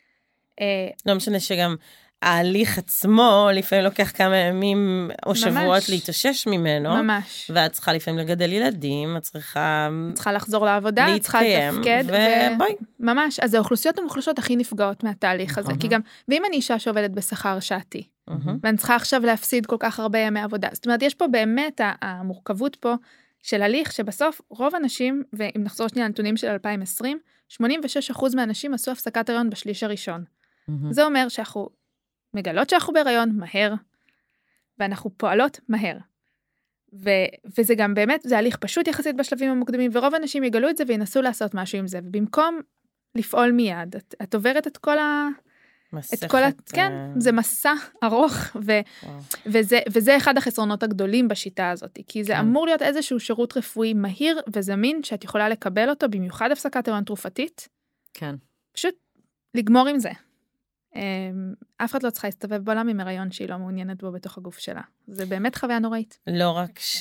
לא משנה שגם ההליך עצמו, לפעמים לוקח כמה ימים או שבועות להתאושש ממנו. ממש. ואת צריכה לפעמים לגדל ילדים, את צריכה... צריכה לחזור לעבודה, להתקיים, ובואי. ממש, אז האוכלוסיות המוחלשות הכי נפגעות מהתהליך הזה, כי גם, ואם אני אישה שעובדת בשכר שעתי, ואני צריכה עכשיו להפסיד כל כך הרבה ימי עבודה, זאת אומרת, יש פה באמת המורכבות פה של הליך, שבסוף רוב אנשים, ואם נחזור שנייה לנתונים של אלפיים ועשרים, שמונים ושש אחוז מהאנשים עשו הפסקת הריון בשליש הראשון. זה אומר שאנחנו מגלות שאנחנו בהיריון מהר, ואנחנו פועלות מהר. ו- וזה גם באמת, זה הליך פשוט יחסית בשלבים המוקדמים, ורוב האנשים יגלו את זה וינסו לעשות משהו עם זה, ובמקום לפעול מיד, את, את עוברת את כל ה... מסכת. את כל ה... כן, זה מסע ארוך, ו- וזה, וזה אחד החסרונות הגדולים בשיטה הזאת, כי זה כן. אמור להיות איזשהו שירות רפואי מהיר וזמין, שאת יכולה לקבל אותו, במיוחד הפסקת הריון תרופתית. כן. פשוט לגמור עם זה. אף אחד לא צריכה להסתובב בעולם עם הריון שהיא לא מעוניינת בו בתוך הגוף שלה. זה באמת חוויה נוראית. לא רק ש...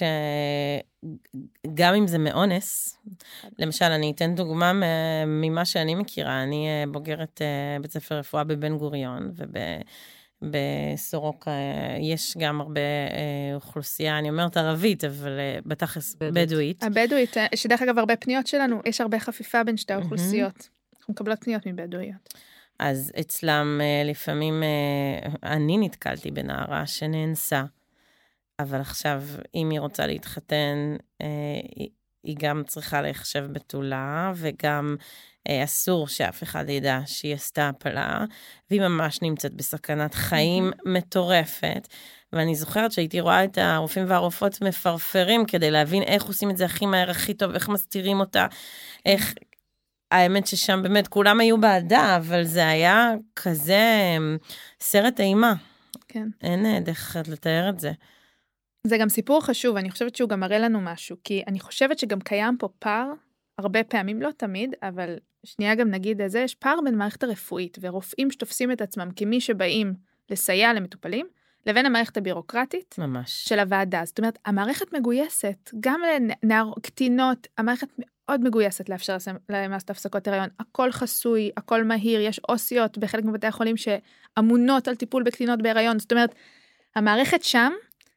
גם אם זה מאונס, למשל, אני אתן דוגמה ממה שאני מכירה, אני בוגרת בית ספר רפואה בבן גוריון, ובסורוקה יש גם הרבה אוכלוסייה, אני אומרת ערבית, אבל בתכלס בדואית. הבדואית, שדרך אגב הרבה פניות שלנו, יש הרבה חפיפה בין שתי האוכלוסיות. אנחנו מקבלות פניות מבדואיות. אז אצלם לפעמים אני נתקלתי בנערה שנאנסה, אבל עכשיו אם היא רוצה להתחתן, היא גם צריכה להיחשב בתולה, וגם אסור שאף אחד ידע שהיא עשתה הפלה, והיא ממש נמצאת בסכנת חיים מטורפת, ואני זוכרת שהייתי רואה את הרופאים והרופאות מפרפרים, כדי להבין איך עושים את זה הכי מהר, הכי טוב, איך מסתירים אותה, איך... האמת ששם באמת כולם היו בעדה, אבל זה היה כזה סרט אימה. כן. אין דרך לתאר את זה. זה גם סיפור חשוב, אני חושבת שהוא גם מראה לנו משהו, כי אני חושבת שגם קיים פה פער, הרבה פעמים לא תמיד, אבל שנייה גם נגיד את זה, יש פער בין מערכת הרפואית, ורופאים שתופסים את עצמם כמי שבאים לסייע למטופלים, לבין המערכת הבירוקרטית ממש. של הוועדה. זאת אומרת, המערכת מגויסת, גם לנער, קטינות, המערכת מאוד מגויסת לאפשר להם לעשות הפסקות הריון. הכל חסוי, הכל מהיר, יש אוסיות בחלק מבתי החולים שאמונות על טיפול בקטינות בהיריון. זאת אומרת, המערכת שם,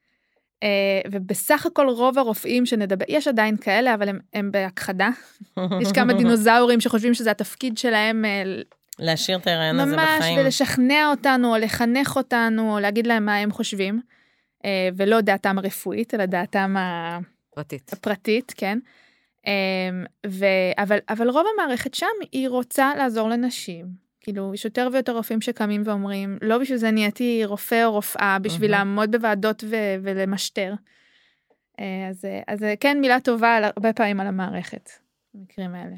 ובסך הכל רוב הרופאים שנדבר, יש עדיין כאלה, אבל הם, הם בהכחדה. יש כמה דינוזאורים שחושבים שזה התפקיד שלהם להשאיר את ההיריון הזה בחיים. ממש, ולשכנע אותנו, או לחנך אותנו, או להגיד להם מה הם חושבים, ולא דעתם הרפואית, אלא דעתם הפרטית. הפרטית, כן. ו, אבל, אבל רוב המערכת שם היא רוצה לעזור לנשים. כאילו, יש יותר ויותר רופאים שקמים ואומרים, לא בשביל זה נהייתי רופא או רופאה, בשביל לעמוד בוועדות ו- ולמשטר. אז, אז כן, מילה טובה הרבה פעמים על המערכת, במקרים האלה.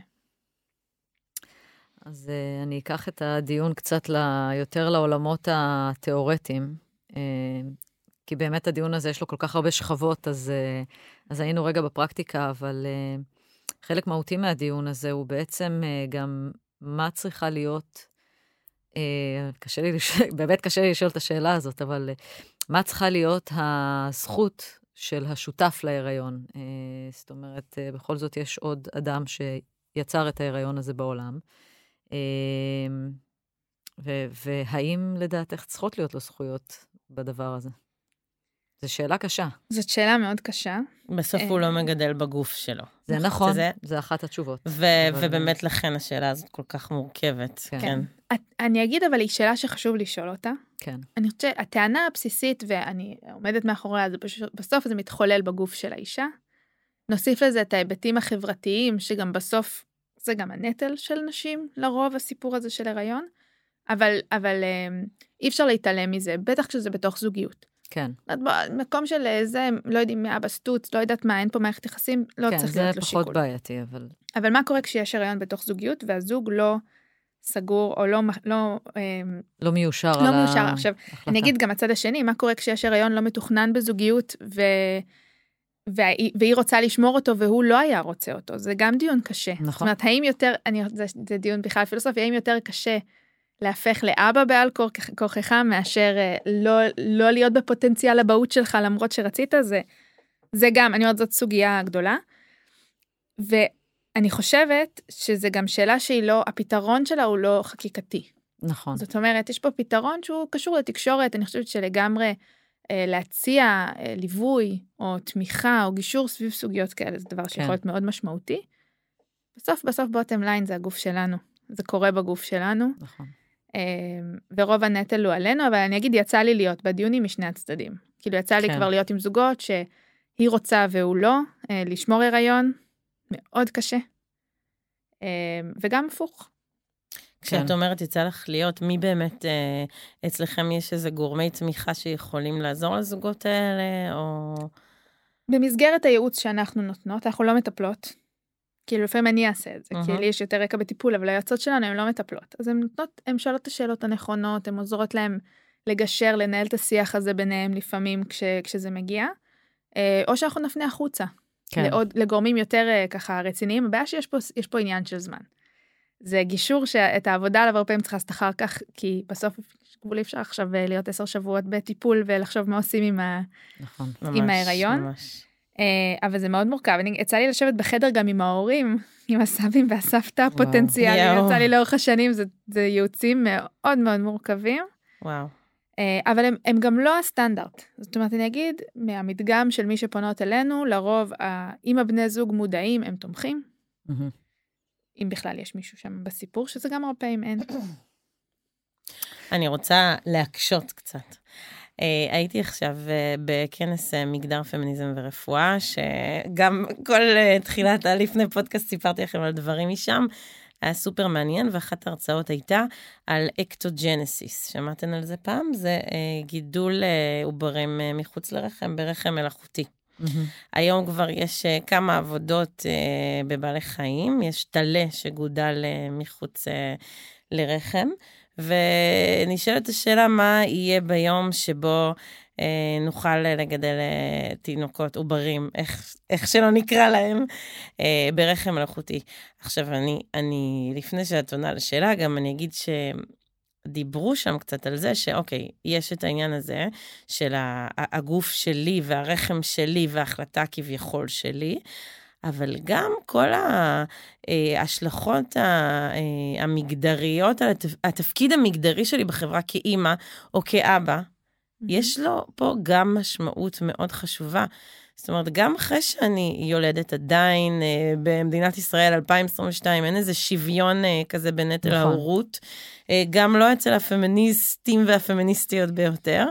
אז אני אקח את הדיון קצת יותר לעולמות התיאורטיים, כי באמת הדיון הזה יש לו כל כך הרבה שכבות, אז, אז היינו רגע בפרקטיקה, אבל חלק מהותי מהדיון הזה הוא בעצם גם מה צריכה להיות, קשה לי לשאול, באמת קשה לי לשאול את השאלה הזאת, אבל מה צריכה להיות הזכות של השותף להיריון? זאת אומרת, בכל זאת יש עוד אדם שיצר את ההיריון הזה בעולם, והאם לדעתך צריכות להיות לו זכויות בדבר הזה? זו שאלה קשה. זאת שאלה מאוד קשה. בסוף הוא לא מגדל בגוף שלו. זה נכון, זה אחת התשובות. ובאמת לכן השאלה הזאת כל כך מורכבת. כן. אני אגיד, אבל היא שאלה שחשוב לשאול אותה. כן. אני חושבת שהטענה הבסיסית, ואני עומדת מאחוריה, בסוף זה מתחולל בגוף של האישה. נוסיף לזה את ההיבטים החברתיים, שגם בסוף זה גם הנטל של נשים, לרוב הסיפור הזה של הריון, אבל, אבל אי אפשר להתעלם מזה, בטח כשזה בתוך זוגיות. כן. מקום של זה, לא יודעים מה בסטוץ, לא יודעת מה, אין פה מערכת יחסים, לא כן, צריך להיות לו שיקול. כן, זה פחות בעייתי, אבל... אבל מה קורה כשיש הריון בתוך זוגיות, והזוג לא סגור, או לא... לא, לא מיושר לא על מיושר. עכשיו, ההחלטה. אני אגיד גם הצד השני, מה קורה כשיש הריון לא מתוכנן בזוגיות, ו... והיא, והיא רוצה לשמור אותו, והוא לא היה רוצה אותו. זה גם דיון קשה. נכון. זאת אומרת, האם יותר, אני, זה, זה דיון בכלל פילוסופי, האם יותר קשה להפך לאבא בעל כורכך, מאשר לא, לא להיות בפוטנציאל הבאות שלך, למרות שרצית, זה, זה גם, אני אומרת, זאת סוגיה גדולה. ואני חושבת שזה גם שאלה שהיא לא, הפתרון שלה הוא לא חקיקתי. נכון. זאת אומרת, יש פה פתרון שהוא קשור לתקשורת, אני חושבת שלגמרי, להציע ליווי או תמיכה או גישור סביב סוגיות כאלה, זה דבר שיכול להיות מאוד משמעותי. בסוף, בסוף בוטם ליין זה הגוף שלנו. זה קורה בגוף שלנו. נכון. ורוב הנטל הוא עלינו, אבל אני אגיד, יצא לי להיות בדיונים משני הצדדים. כאילו יצא לי כבר להיות עם זוגות שהיא רוצה והוא לא, לשמור הריון, מאוד קשה. וגם הפוך. כשאת כן. אומרת, יצא לך להיות, מי באמת, אה, אצלכם יש איזה גורמי תמיכה שיכולים לעזור לזוגות האלה, או... במסגרת הייעוץ שאנחנו נותנות, אנחנו לא מטפלות. כאילו, לפעמים אני אעשה את זה, uh-huh. כי לי יש יותר רקע בטיפול, אבל היועצות שלנו הן לא מטפלות. אז הן נותנות, הן שואלות את השאלות הנכונות, הן עוזרות להם לגשר, לנהל את השיח הזה ביניהם לפעמים כש, כשזה מגיע, אה, או שאנחנו נפנה החוצה, כן. לעוד, לגורמים יותר אה, ככה רציניים. הבעיה שיש פה, יש פה עניין של זמן. זה גישור שאת העבודה עליו הרבה פעמים צריך לעשות אחר כך, כי בסוף גבול אפשר עכשיו להיות עשר שבועות בטיפול, ולחשוב מה עושים עם, ה... נכון. עם ממש, ההיריון. ממש. אבל זה מאוד מורכב. אני, יצא לי לשבת בחדר גם עם ההורים, עם הסבים והסבתא הפוטנציאליים. יצא לי לאורך השנים, זה, זה ייעוצים מאוד מאוד מורכבים. וואו. אבל הם, הם גם לא הסטנדרט. זאת אומרת, אני אגיד, מהמדגם של מי שפונות אלינו, לרוב, אם הבני זוג מודעים, הם תומכים. אם בכלל יש מישהו שם בסיפור, שזה גם הרבה פעמים אין. אני רוצה להקשות קצת. הייתי עכשיו בכנס מגדר, פמיניזם ורפואה, שגם כל תחילת לפני פודקאסט סיפרתי לכם על דברים משם, היה סופר מעניין, ואחת ההרצאות הייתה על אקטוג'נסיס. שמעתם על זה פעם? זה גידול עוברים מחוץ לרחם, ברחם מלאכותי. Mm-hmm. היום כבר יש uh, כמה עבודות uh, בבעלי חיים, יש תלה שגודל uh, מחוץ uh, לרחם, ונשאלת השאלה מה יהיה ביום שבו uh, נוכל לגדל uh, תינוקות עוברים, איך, איך שלא נקרא להם, uh, ברחם מלאכותי. עכשיו, אני, אני, לפני שאת עונה לשאלה, גם אני אגיד ש... דיברו שם קצת על זה שאוקיי, יש את העניין הזה של הגוף שלי והרחם שלי וההחלטה כביכול שלי, אבל גם כל ההשלכות המגדריות, התפקיד המגדרי שלי בחברה כאימא או כאבא, יש לו פה גם משמעות מאוד חשובה. זאת אומרת, גם אחרי שאני יולדת עדיין במדינת ישראל אלפיים עשרים ושתיים, אין איזה שוויון כזה בנטל ההורות, גם לא אצל הפמיניסטים והפמיניסטיות ביותר,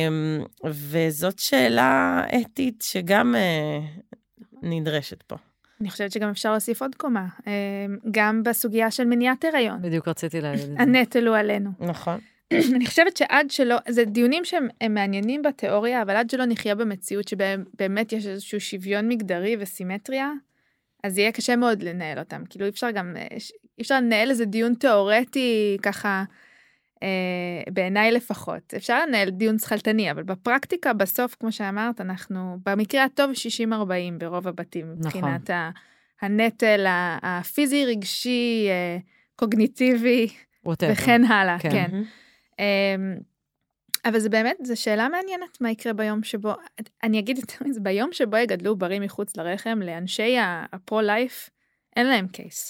וזאת שאלה אתית שגם נדרשת פה. אני חושבת שגם אפשר להוסיף עוד קומה, גם בסוגיה של מניעת הריון. בדיוק רציתי להגיד את זה. הנטל הוא עלינו. נכון. אני חושבת שעד שלא, זה דיונים שהם מעניינים בתיאוריה, אבל עד שלא נחיה במציאות שבאמת יש איזשהו שוויון מגדרי וסימטריה, אז יהיה קשה מאוד לנהל אותם. כאילו אי אפשר גם, אי אפשר לנהל איזה דיון תיאורטי ככה, אה, בעיניי לפחות. אפשר לנהל דיון שכלתני, אבל בפרקטיקה בסוף, כמו שאמרת, אנחנו במקרה הטוב שישים ארבעים ברוב הבתים, נכון. מבחינת הנטל הפיזי, רגשי, קוגניטיבי, Whatever. וכן הלאה, כן. כן. אבל זה באמת, זו שאלה מעניינת מה יקרה ביום שבו, אני אגיד את זה, ביום שבו יגדלו עוברים מחוץ לרחם, לאנשי הפרו-לייף, אין להם קייס.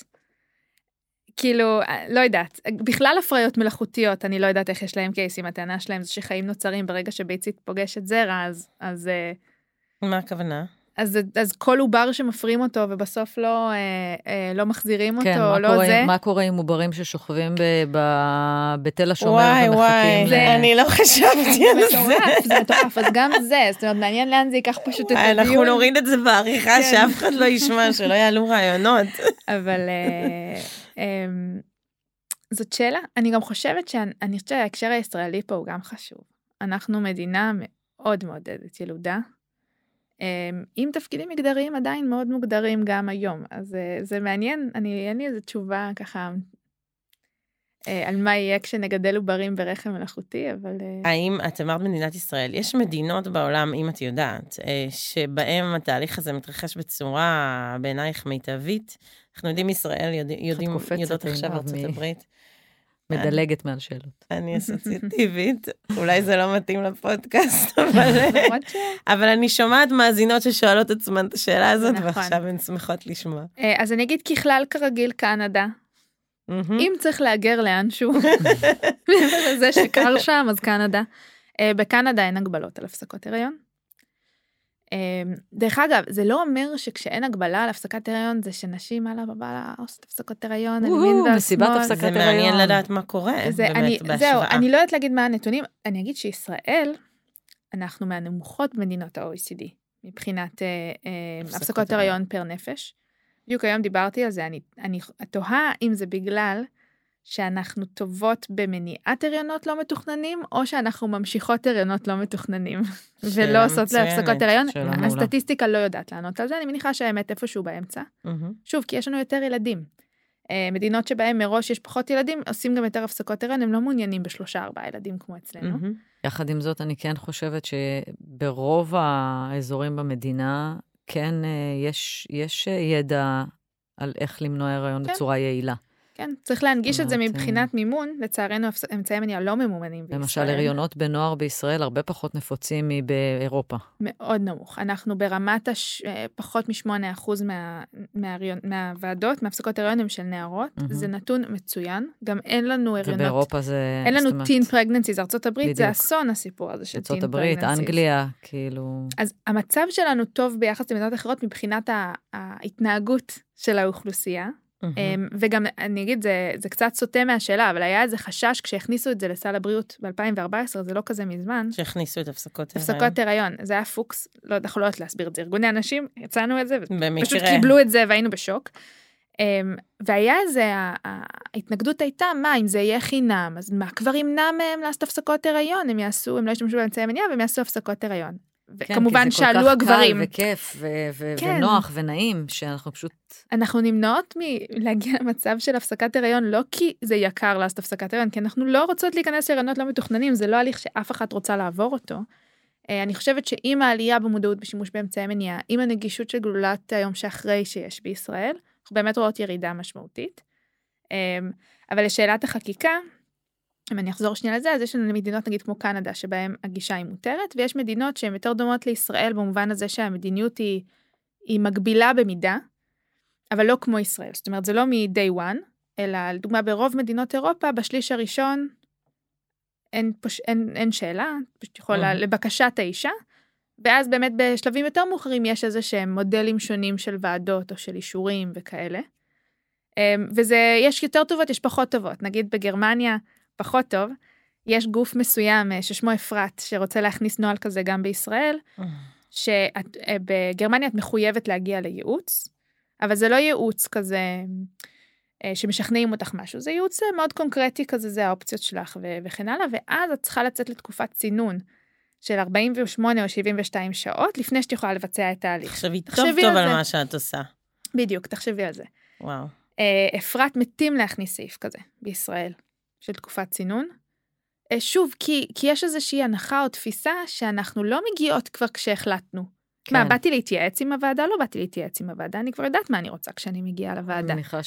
כאילו, לא יודעת, בכלל הפריות מלאכותיות, אני לא יודעת איך יש להם קייס, אם הטענה שלהם זה שחיים נוצרים ברגע שביצית פוגשת זרע, אז... אז מה הכוונה? אז, אז כל עובר שמפרים אותו, ובסוף לא, אה, אה, לא מחזירים כן, אותו, מה לא קורה, זה. מה קורה עם עוברים ששוכבים ב, ב, בתל השומר וואי, ומחכים? וואי, זה- אני לא חשבתי על זה. מטורף, זה מטורף, אז גם זה, זאת אומרת, מעניין לאן זה ייקח פשוט את הדיון. אנחנו נוריד את זה בעריכה, כן. שאף אחד לא ישמע, שלא יעלו רעיונות. אבל אה, אמ, זאת שאלה. אני גם חושבת שאני חושבת שההקשר הישראלי פה הוא גם חשוב. אנחנו מדינה מאוד מעודדת ילודה, אמ, עם תפקידים מגדריים עדיין מאוד מוגדרים גם היום. אז אה, זה מעניין, אני, אין לי איזו תשובה ככה אה, על מה יהיה כשנגדל עוברים ברחם מלאכותי, אבל... אה, האם, את אמרת מדינת ישראל, יש מדינות בעולם, אם את יודעת, אה, שבהם התהליך הזה מתרחש בצורה בעינייך מיטבית? אנחנו יודעים ישראל, יודע, יודעים, קופצת, יודעות עכשיו עינב, ארצות מ- הברית. מדלגת מעל שאלות. אני אסוציאטיבית, אולי זה לא מתאים לפודקאסט, אבל, למרות ש- אבל אני שומעת מאזינות ששואלות עצמן את השאלה הזאת, נכון. ועכשיו הן שמחות לשמוע. אה, אז אני אגיד ככלל כרגיל קנדה, מהמם. אם צריך להגר לאנשהו, מעבר לזה שקר שם, אז קנדה. אה, בקנדה אין הגבלות על הפסקות הריון. אה, דרך אגב, זה לא אומר שכשאין הגבלה על הפסקת הריון, זה שנשים הלאה בבעלה עושות הפסקות הריון, על ימין וואו, ועל מסיבת שמאל. הפסקת זה מעניין הריון. לדעת מה קורה, זה, אני, באמת, זהו, בהשוואה. אני לא יודעת להגיד מה הנתונים, אני אגיד שישראל, אנחנו מהנמוכות במדינות ה-או אי סי די, מבחינת אה, אה, הפסקות הפסקות הריון. הריון פר נפש. בדיוק היום דיברתי על זה, אני, אני תוהה אם זה בגלל שאנחנו טובות במניעת הריונות לא מתוכננים, או שאנחנו ממשיכות הריונות לא מתוכננים, ולא עושות מצוינת, להפסקות הריון. שאלה מעולה. הסטטיסטיקה לא יודעת לענות על זה, אני מניחה שהאמת איפשהו באמצע. מהמם. שוב, כי יש לנו יותר ילדים. אה, מדינות שבהם מראש יש פחות ילדים, עושים גם יותר הפסקות הריון, הם לא מעוניינים בשלושה ארבעה ילדים כמו אצלנו. מהמם. יחד עם זאת, אני כן חושבת שברוב האזורים במדינה, כן, אה, יש, יש אה, ידע על איך למנוע הריון כן. בצורה יעילה. כן, צריך להנגיש את זה אומרת, מבחינת מימון, לצערנו הפס- אמצעי מניעה לא ממומנים בישראל. למשל, הריונות בנוער בישראל הרבה פחות נפוצים מבאירופה. מאוד נמוך. אנחנו ברמת הש... פחות משמונה אחוז מה... מהריון... מהוועדות, מהפסקות הריון הם של נערות. מהמם. זה נתון מצוין. גם אין לנו הריונות. ובאירופה זה... אין זאת לנו אומרת, טין פרגננסיז. ארצות הברית זה בדיוק. אסון הסיפור הזה של טין ארצות הברית, פרגננסיז. אנגליה, כאילו... אז המצב שלנו טוב ביחס למדינות אחרות מבחינת ה... ההתנהגות של האוכלוסייה. מהמם. וגם אני אגיד, זה, זה קצת סוטה מהשאלה, אבל היה איזה חשש כשהכניסו את זה לסל הבריאות ב-אלפיים וארבע עשרה, זה לא כזה מזמן. שהכניסו את הפסקות ההיריון. הפסקות הריון, זה היה פוקס, לא, אנחנו לא יודעת להסביר את זה, ארגוני אנשים, יצאנו את זה, פשוט במקרה. קיבלו את זה והיינו בשוק. Um, והיה איזה, ההתנגדות הייתה, מה, אם זה יהיה חינם, אז מה כבר ימנע מהם לעשות הפסקות הריון, הם יעשו, הם לא ישתמשו באמצעי מניעה, והם יעשו הפסקות הריון. וכמובן שאלו הגברים. כן, כי זה כל כך קל וכיף ו- ו- כן. ונוח ונעים, שאנחנו פשוט... אנחנו נמנעות מלהגיע למצב של הפסקת הריון, לא כי זה יקר לעשות הפסקת הריון, כי אנחנו לא רוצות להיכנס להריונות לא מתוכננים, זה לא הליך שאף אחת רוצה לעבור אותו. אני חושבת שעם העלייה במודעות בשימוש באמצעי מניעה, עם הנגישות של גלולת היום שאחרי שיש בישראל, אנחנו באמת רואות ירידה משמעותית. אבל לשאלת החקיקה, אם אני אחזור שנייה לזה, אז יש לנו מדינות נגיד כמו קנדה, שבהן הגישה היא מותרת, ויש מדינות שהן יותר דומות לישראל, במובן הזה שהמדיניות היא, היא מגבילה במידה, אבל לא כמו ישראל. זאת אומרת, זה לא מ-day one, אלא לדוגמה ברוב מדינות אירופה, בשליש הראשון, אין, פוש, אין, אין שאלה, פשוט יכולה Mm-hmm. לבקשת האישה, ואז באמת בשלבים יותר מאוחרים יש איזה שהם מודלים שונים של ועדות או של אישורים וכאלה. וזה, יש יותר טובות, יש פחות טובות. נגיד בגרמניה פחות טוב, יש גוף מסוים ששמו אפרת, שרוצה להכניס נוהל כזה גם בישראל, שבגרמניה את מחויבת להגיע לייעוץ, אבל זה לא ייעוץ כזה שמשכנעים אותך משהו, זה ייעוץ מאוד קונקרטי כזה, זה האופציות שלך ו- וכן הלאה, ואז את צריכה לצאת לתקופת צינון של ארבעים ושמונה או שבעים ושתיים שעות, לפני שאת יכולה לבצע את ההליך. תחשבי טוב טוב על מה שאת עושה. בדיוק, תחשבי על זה. וואו. אפרת מתים להכניס סעיף כזה בישראל, של תקופת צינון. שוב, כי, כי יש איזושהי הנחה או תפיסה שאנחנו לא מגיעות כבר כשהחלטנו. כן. מה, באתי להתייעץ עם הוועדה? לא באתי להתייעץ עם הוועדה, אני כבר יודעת מה אני רוצה כשאני מגיעה לוועדה. אני מניחה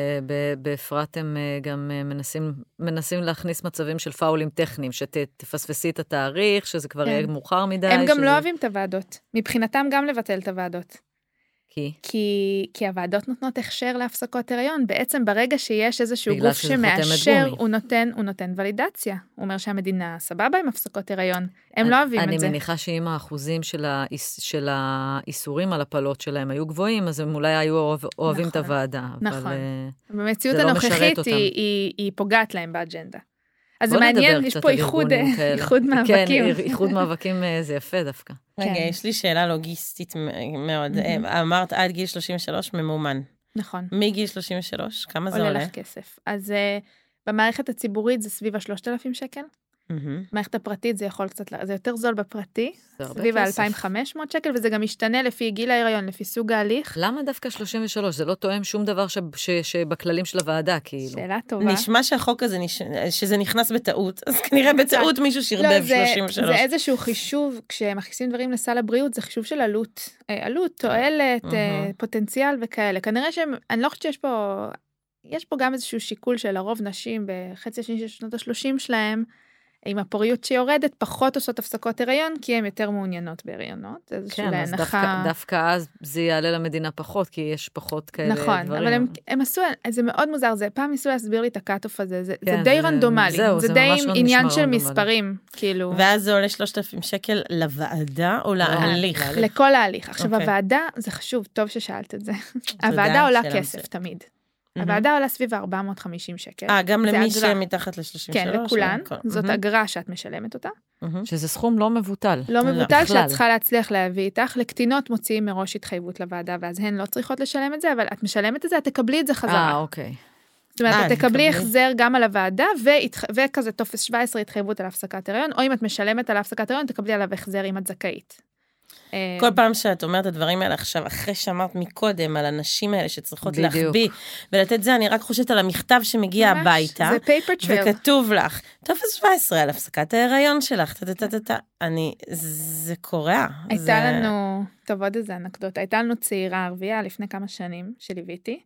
שבאפרת הם גם מנסים, מנסים להכניס מצבים של פאולים טכניים, שתפספסי את התאריך, שזה כבר כן. יהיה מאוחר מדי. הם גם שזה... לא אוהבים את הוועדות. מבחינתם גם לבטל את הוועדות. כי? כי, כי הוועדות נותנות הכשר להפסקות הריון. בעצם ברגע שיש איזשהו גוף שמאשר, הוא נותן, הוא נותן ולידציה. הוא אומר שהמדינה סבבה עם הפסקות הריון. הם אני, לא אוהבים אני את זה. אני מניחה שאם האחוזים של, האיס, של האיסורים על הפלות שלהם היו גבוהים, אז הם אולי היו אוהב, אוהבים נכון, את הוועדה. נכון. אבל במציאות לא הנוכחית היא, היא, היא פוגעת להם באג'נדה. אז זה בוא מעניין, יש פה איחוד, איחוד מאבקים. כן, איחוד מאבקים זה יפה דווקא. רגע, יש לי שאלה לוגיסטית מאוד. אמרת עד גיל שלושים ושלוש ממומן. נכון. מגיל שלושים ושלוש, כמה זה עולה? עולה לך כסף. אז במערכת הציבורית זה סביב ה-שלושת אלפים שקל. במערכת הפרטית זה יכול קצת, זה יותר זול בפרטי, סביב ה-אלפיים וחמש מאות שקל, וזה גם משתנה לפי גיל ההיריון, לפי סוג ההליך. למה דווקא שלושים ושלוש? זה לא תואם שום דבר שבכללים של הוועדה, כאילו. שאלה טובה. נשמע שהחוק הזה, שזה נכנס בטעות, אז כנראה בטעות מישהו שרבב שלושים ושלוש. זה איזשהו חישוב, כשמכניסים דברים לסל הבריאות, זה חישוב של עלות, עלות, תועלת, פוטנציאל וכאלה. כנראה שאני לא חושבת שיש פה, יש פה גם איזשהו שיקול של הרוב נשים בחצי השני של שנות ה-שלושים שלהם, עם הפוריות שיורדת, פחות עושות הפסקות הריון, כי הן יותר מעוניינות בהריונות. כן, אז דווקא, דווקא אז זה יעלה למדינה פחות, כי יש פחות כאלה נכון, דברים. אבל הם, הם עשו, זה מאוד מוזר, זה פעם ניסו להסביר לי את הקאטוף הזה, זה, כן, זה די זה, רנדומלי, זהו, זה, זה די עניין של מספרים, כאילו. ואז זה עולה שלושת אלפים שקל לוועדה או להליך? לכל ההליך. עכשיו, okay. הוועדה, זה חשוב, טוב ששאלת את זה. הוועדה עולה כסף, תמיד. הוועדה עולה סביב ארבע מאות וחמישים שקל. אה, גם למי שמתחת ל-שלושים ושלוש? כן, לכולן. זאת אגרה שאת משלמת אותה. שזה סכום לא מבוטל. לא מבוטל, שאת צריכה להצליח להביא איתך. לקטינות מוציאים מראש התחייבות לוועדה, ואז הן לא צריכות לשלם את זה, אבל את משלמת את זה, את תקבלי את זה חזרה. אה, אוקיי. זאת אומרת, את תקבלי החזר גם על הוועדה, וכזה טופס שבע עשרה התחייבות על הפסקת הריון, או אם את משלמת על הפסקת הריון, תקבלי עליו החזר אם את זכאית. כל פעם שאת אומרת את הדברים האלה עכשיו, אחרי שאמרת מקודם על הנשים האלה שצריכות להחביא, ולתת זה, אני רק חושבת על המכתב שמגיע הביתה, זה paper trail. וכתוב לך, טופס שבע עשרה על הפסקת ההיריון שלך, אני, זה קורע. הייתה לנו, טוב עוד איזה אנקדוטה, הייתה לנו צעירה ערבייה לפני כמה שנים שליוויתי,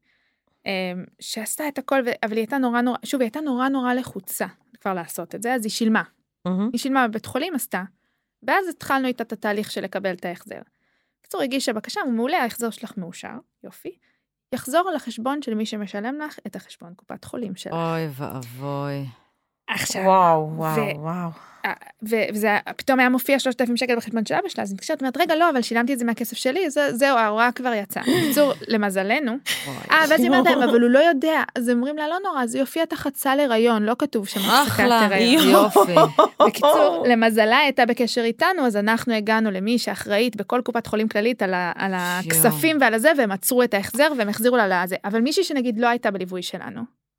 שעשתה את הכל, אבל היא הייתה נורא נורא, שוב, היא הייתה נורא נורא לחוצה כבר לעשות את זה, אז היא שילמה. היא שילמה בבית חולים, עשתה. ואז התחלנו איתה את התהליך של לקבל את ההחזר. בקיצור, הגישה בקשה, הוא מעולה, ההחזר שלך מאושר, יופי. יחזור על החשבון של מי שמשלם לך את החשבון קופת חולים שלך. אוי ואבוי. עכשיו. וואו, וואו, וואו. וזה פתאום היה מופיע שלושת אלפים שקל בחשבון של אבא שלה, אז אני מתקשרת, אומרת, רגע, לא, אבל שילמתי את זה מהכסף שלי, זהו, ההוראה כבר יצאה. בקיצור, למזלנו. אה, ואז היא אומרת להם, אבל הוא לא יודע, אז אומרים לה, לא נורא, זה יופיע תחת סל הריון, לא כתוב שם הפסקת הריון. יופי. בקיצור, למזלה הייתה בקשר איתנו, אז אנחנו הגענו למי שאחראית בכל קופת חולים כללית על הכספים ועל הזה, והם עצרו את ההחזר, והם החזירו לה לזה. אבל מישהי שנגיד לא הייתה בליווי שלנו.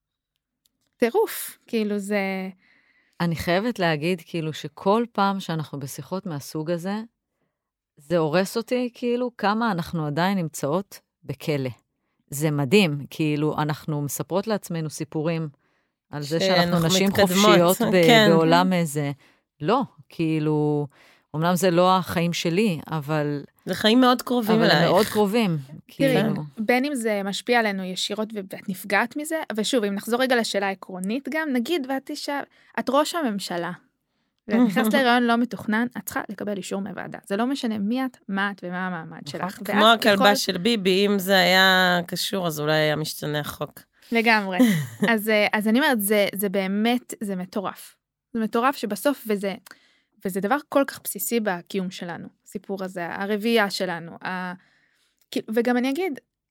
טירוף, כאילו זה... אני חייבת להגיד, כאילו, שכל פעם שאנחנו בשיחות מהסוג הזה, זה הורס אותי, כאילו, כמה אנחנו עדיין נמצאות בכלא. זה מדהים, כאילו, אנחנו מספרות לעצמנו סיפורים על זה שאנחנו נשים חופשיות ב- בעולם איזה. לא, כאילו, אמנם זה לא החיים שלי, אבל... זה חיים מאוד קרובים אלייך. אבל מאוד קרובים. תראי, בין אם זה משפיע עלינו ישירות ואת נפגעת מזה, ושוב, אם נחזור רגע לשאלה העקרונית גם, נגיד, ואת אישה, את ראש הממשלה, ואת נכנסת להיריון לא מתוכנן, את צריכה לקבל אישור מהוועדה. זה לא משנה מי את, מה את ומה המעמד שלך. כמו הכלבה של ביבי, אם זה היה קשור, אז אולי היה משתנה החוק. לגמרי. אז אני אומרת, זה באמת, זה מטורף. זה מטורף שבסוף, וזה... וזה דבר כל כך בסיסי בקיום שלנו, הסיפור הזה, הרביעייה שלנו. ה... וגם אני אגיד,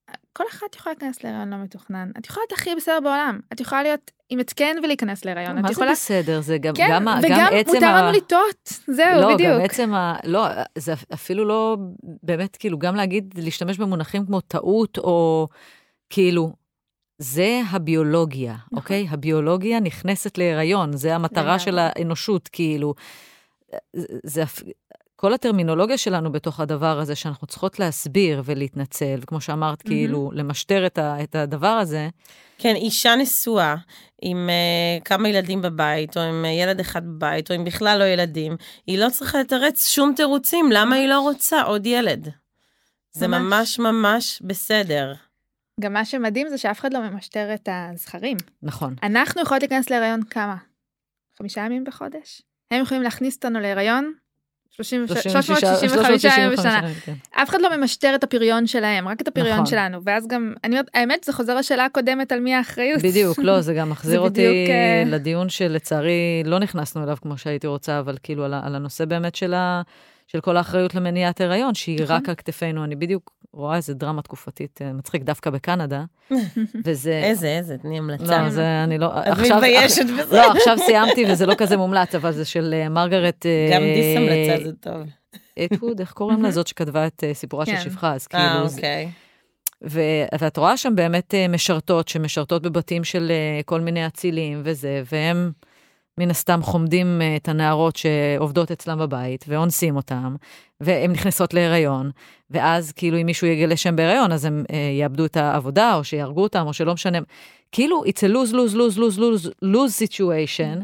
כל אחת יכולה להיכנס להיריון לא מתוכנן. את יכולה להיות הכי בסדר בעולם. את יכולה להיות עם התקן ולהיכנס להיריון. מה זה יכולה... בסדר? זה גם, כן, גם, וגם גם עצם מותר ה... לנו לטעות. זהו, לא, בדיוק. גם עצם ה... לא, זה אפילו לא, באמת, כאילו, גם להגיד, להשתמש במונחים כמו טעות, או כאילו, זה הביולוגיה, נכון. אוקיי? הביולוגיה נכנסת להיריון, זה המטרה של האנושות, כאילו, זה... כל הטרמינולוגיה שלנו בתוך הדבר הזה, שאנחנו צריכות להסביר ולהתנצל, וכמו שאמרת, mm-hmm. כאילו, למשטר את, ה, את הדבר הזה. כן, אישה נשואה, עם uh, כמה ילדים בבית, או עם uh, ילד אחד בבית, או עם בכלל לא ילדים, היא לא צריכה לתרץ שום תירוצים, למה היא לא רוצה עוד ילד? זה ממש, ממש ממש בסדר. גם מה שמדהים זה שאף אחד לא ממשטר את הזכרים. נכון. אנחנו יכולות להיכנס להיריון כמה? חמישה ימים בחודש? הם יכולים להכניס אותנו להיריון? שלוש מאות שישים וחמישה ימים בשנה. אף אחד לא ממשטר את הפריון שלהם, רק את הפריון שלנו. ואז גם, אני אומרת, האמת, זה חוזר לשאלה הקודמת על מי האחריות. בדיוק, לא, זה גם מחזיר אותי לדיון שלצערי לא נכנסנו אליו כמו שהייתי רוצה, אבל כאילו על הנושא באמת של כל האחריות למניעת הריון, שהיא רק על כתפינו. אני בדיוק רואה איזה דרמה תקופתית מצחיק דווקא בקנדה. איזה, איזה, תני המלצה. לא, זה אני לא... את מתביישת בזה. לא, עכשיו סיימתי וזה לא כזה מומלץ, אבל זה של מרגרט... גם דיס המלצה זה טוב. אתווד, איך קוראים לה זאת שכתבה את סיפורה של שפחה, אז כאילו... אה, אוקיי. ואת רואה שם באמת משרתות, שמשרתות בבתים של כל מיני אצילים וזה, והם מן הסתם חומדים את הנערות שעובדות אצלם בבית, ואונסים אותם, והן נכנסות להיריון, ואז כאילו אם מישהו יגלה שהם בהיריון, אז הם יאבדו את העבודה, או שיהרגו אותם, או שלא משנה. כאילו, it's a lose, lose, lose, lose, lose, lose situation,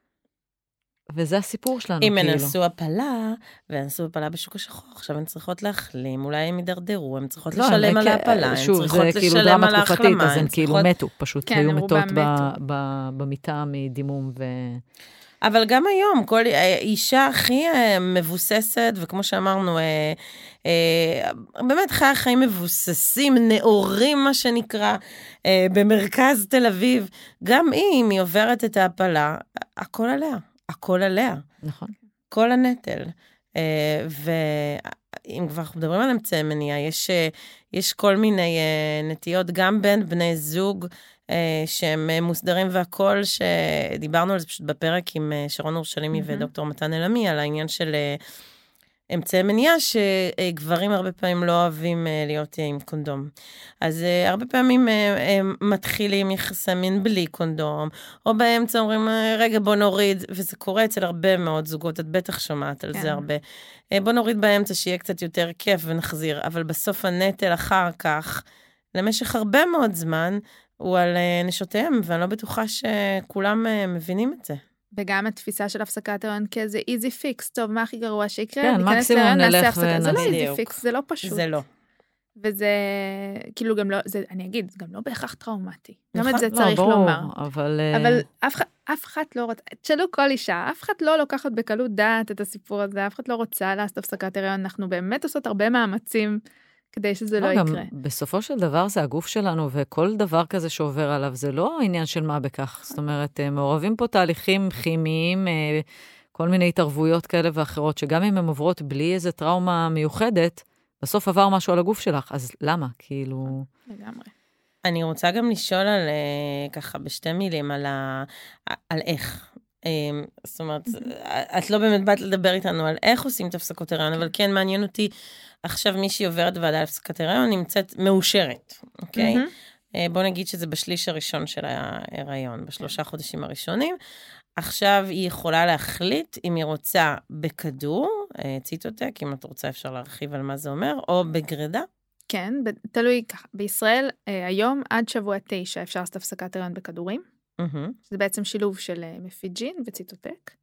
וזה הסיפור שלנו, אם כאילו. הם עשו הפלה, והם עשו הפלה בשוק השחור, עכשיו הן צריכות להחלים, אולי הם ידרדרו, הן צריכות לא, לשלם על כ... ההפלה, הן שוב, צריכות זה כאילו לשלם על תקופתית, ההחלמה. אז הן כאילו צריכות... מתו, פשוט כן, היו מתות ב... מתו. ב... במיטה מדימום ו... אבל גם היום, כל אישה הכי מבוססת, וכמו שאמרנו, באמת חיי חיים מבוססים, נאורים מה שנקרא, במרכז תל אביב, גם היא, אם היא עוברת את ההפלה, הכל עליה, הכל עליה. נכון. כל הנטל. ואם כבר אנחנו מדברים על אמצעי מניעה, יש, יש כל מיני נטיות, גם בין בני זוג, שהם מוסדרים והכל, שדיברנו על זה פשוט בפרק עם שרון אורשלימי ודוקטור מתן אלמי, על העניין של אמצעי מניעה, שגברים הרבה פעמים לא אוהבים להיות עם קונדום. אז הרבה פעמים הם מתחילים יחסי מין בלי קונדום, או באמצע אומרים, רגע בוא נוריד, וזה קורה אצל הרבה מאוד זוגות, את בטח שומעת על זה הרבה. בוא נוריד באמצע שיהיה קצת יותר כיף ונחזיר, אבל בסוף הנטל אחר כך, למשך הרבה מאוד זמן, הוא על נשותיהם, ואני לא בטוחה שכולם מבינים את זה. וגם התפיסה של הפסקת הריון כאיזה easy fix, טוב, מה הכי גרוע שיקרה? כן, מקסימום נלך ונעשה. זה לא easy fix, זה לא פשוט. זה לא. וזה, כאילו גם לא, זה, אני אגיד, גם לא בהכרח טראומטי. גם נכון? את זה לא, צריך ברור, לומר. אבל... אבל אף, אף אחד לא רוצה, תשאלו כל אישה, אף אחד לא לוקחת בקלות דעת את הסיפור הזה, אף אחד לא רוצה לעשות הפסקת הריון, אנחנו באמת עושות הרבה מאמצים, כדי שזה לא, לא יקרה. בסופו של דבר זה הגוף שלנו, וכל דבר כזה שעובר עליו, זה לא עניין של מה בכך. זאת אומרת, מעורבים פה תהליכים כימיים, כל מיני התערבויות כאלה ואחרות, שגם אם הן עוברות בלי איזו טראומה מיוחדת, בסוף עבר משהו על הגוף שלך, אז למה? כאילו... לגמרי. אני רוצה גם לשאול על, ככה, בשתי מילים, על, ה... על איך. זאת אומרת, את לא באמת באת לדבר איתנו על איך עושים את הפסקות הריון, אבל כן מעניין אותי, עכשיו מישהי עוברת ועדה על הפסקת הריון, נמצאת מאושרת, אוקיי? בוא נגיד שזה בשליש הראשון של ההיריון, בשלושה חודשים הראשונים, עכשיו היא יכולה להחליט אם היא רוצה בכדור, ציטוטק, אם את רוצה אפשר להרחיב על מה זה אומר, או בגרידה. כן, תלוי ככה, בישראל היום עד שבוע תשע אפשר לעשות הפסקת הריון בכדורים, זה בעצם שילוב של מפיג'ין וציטוטק,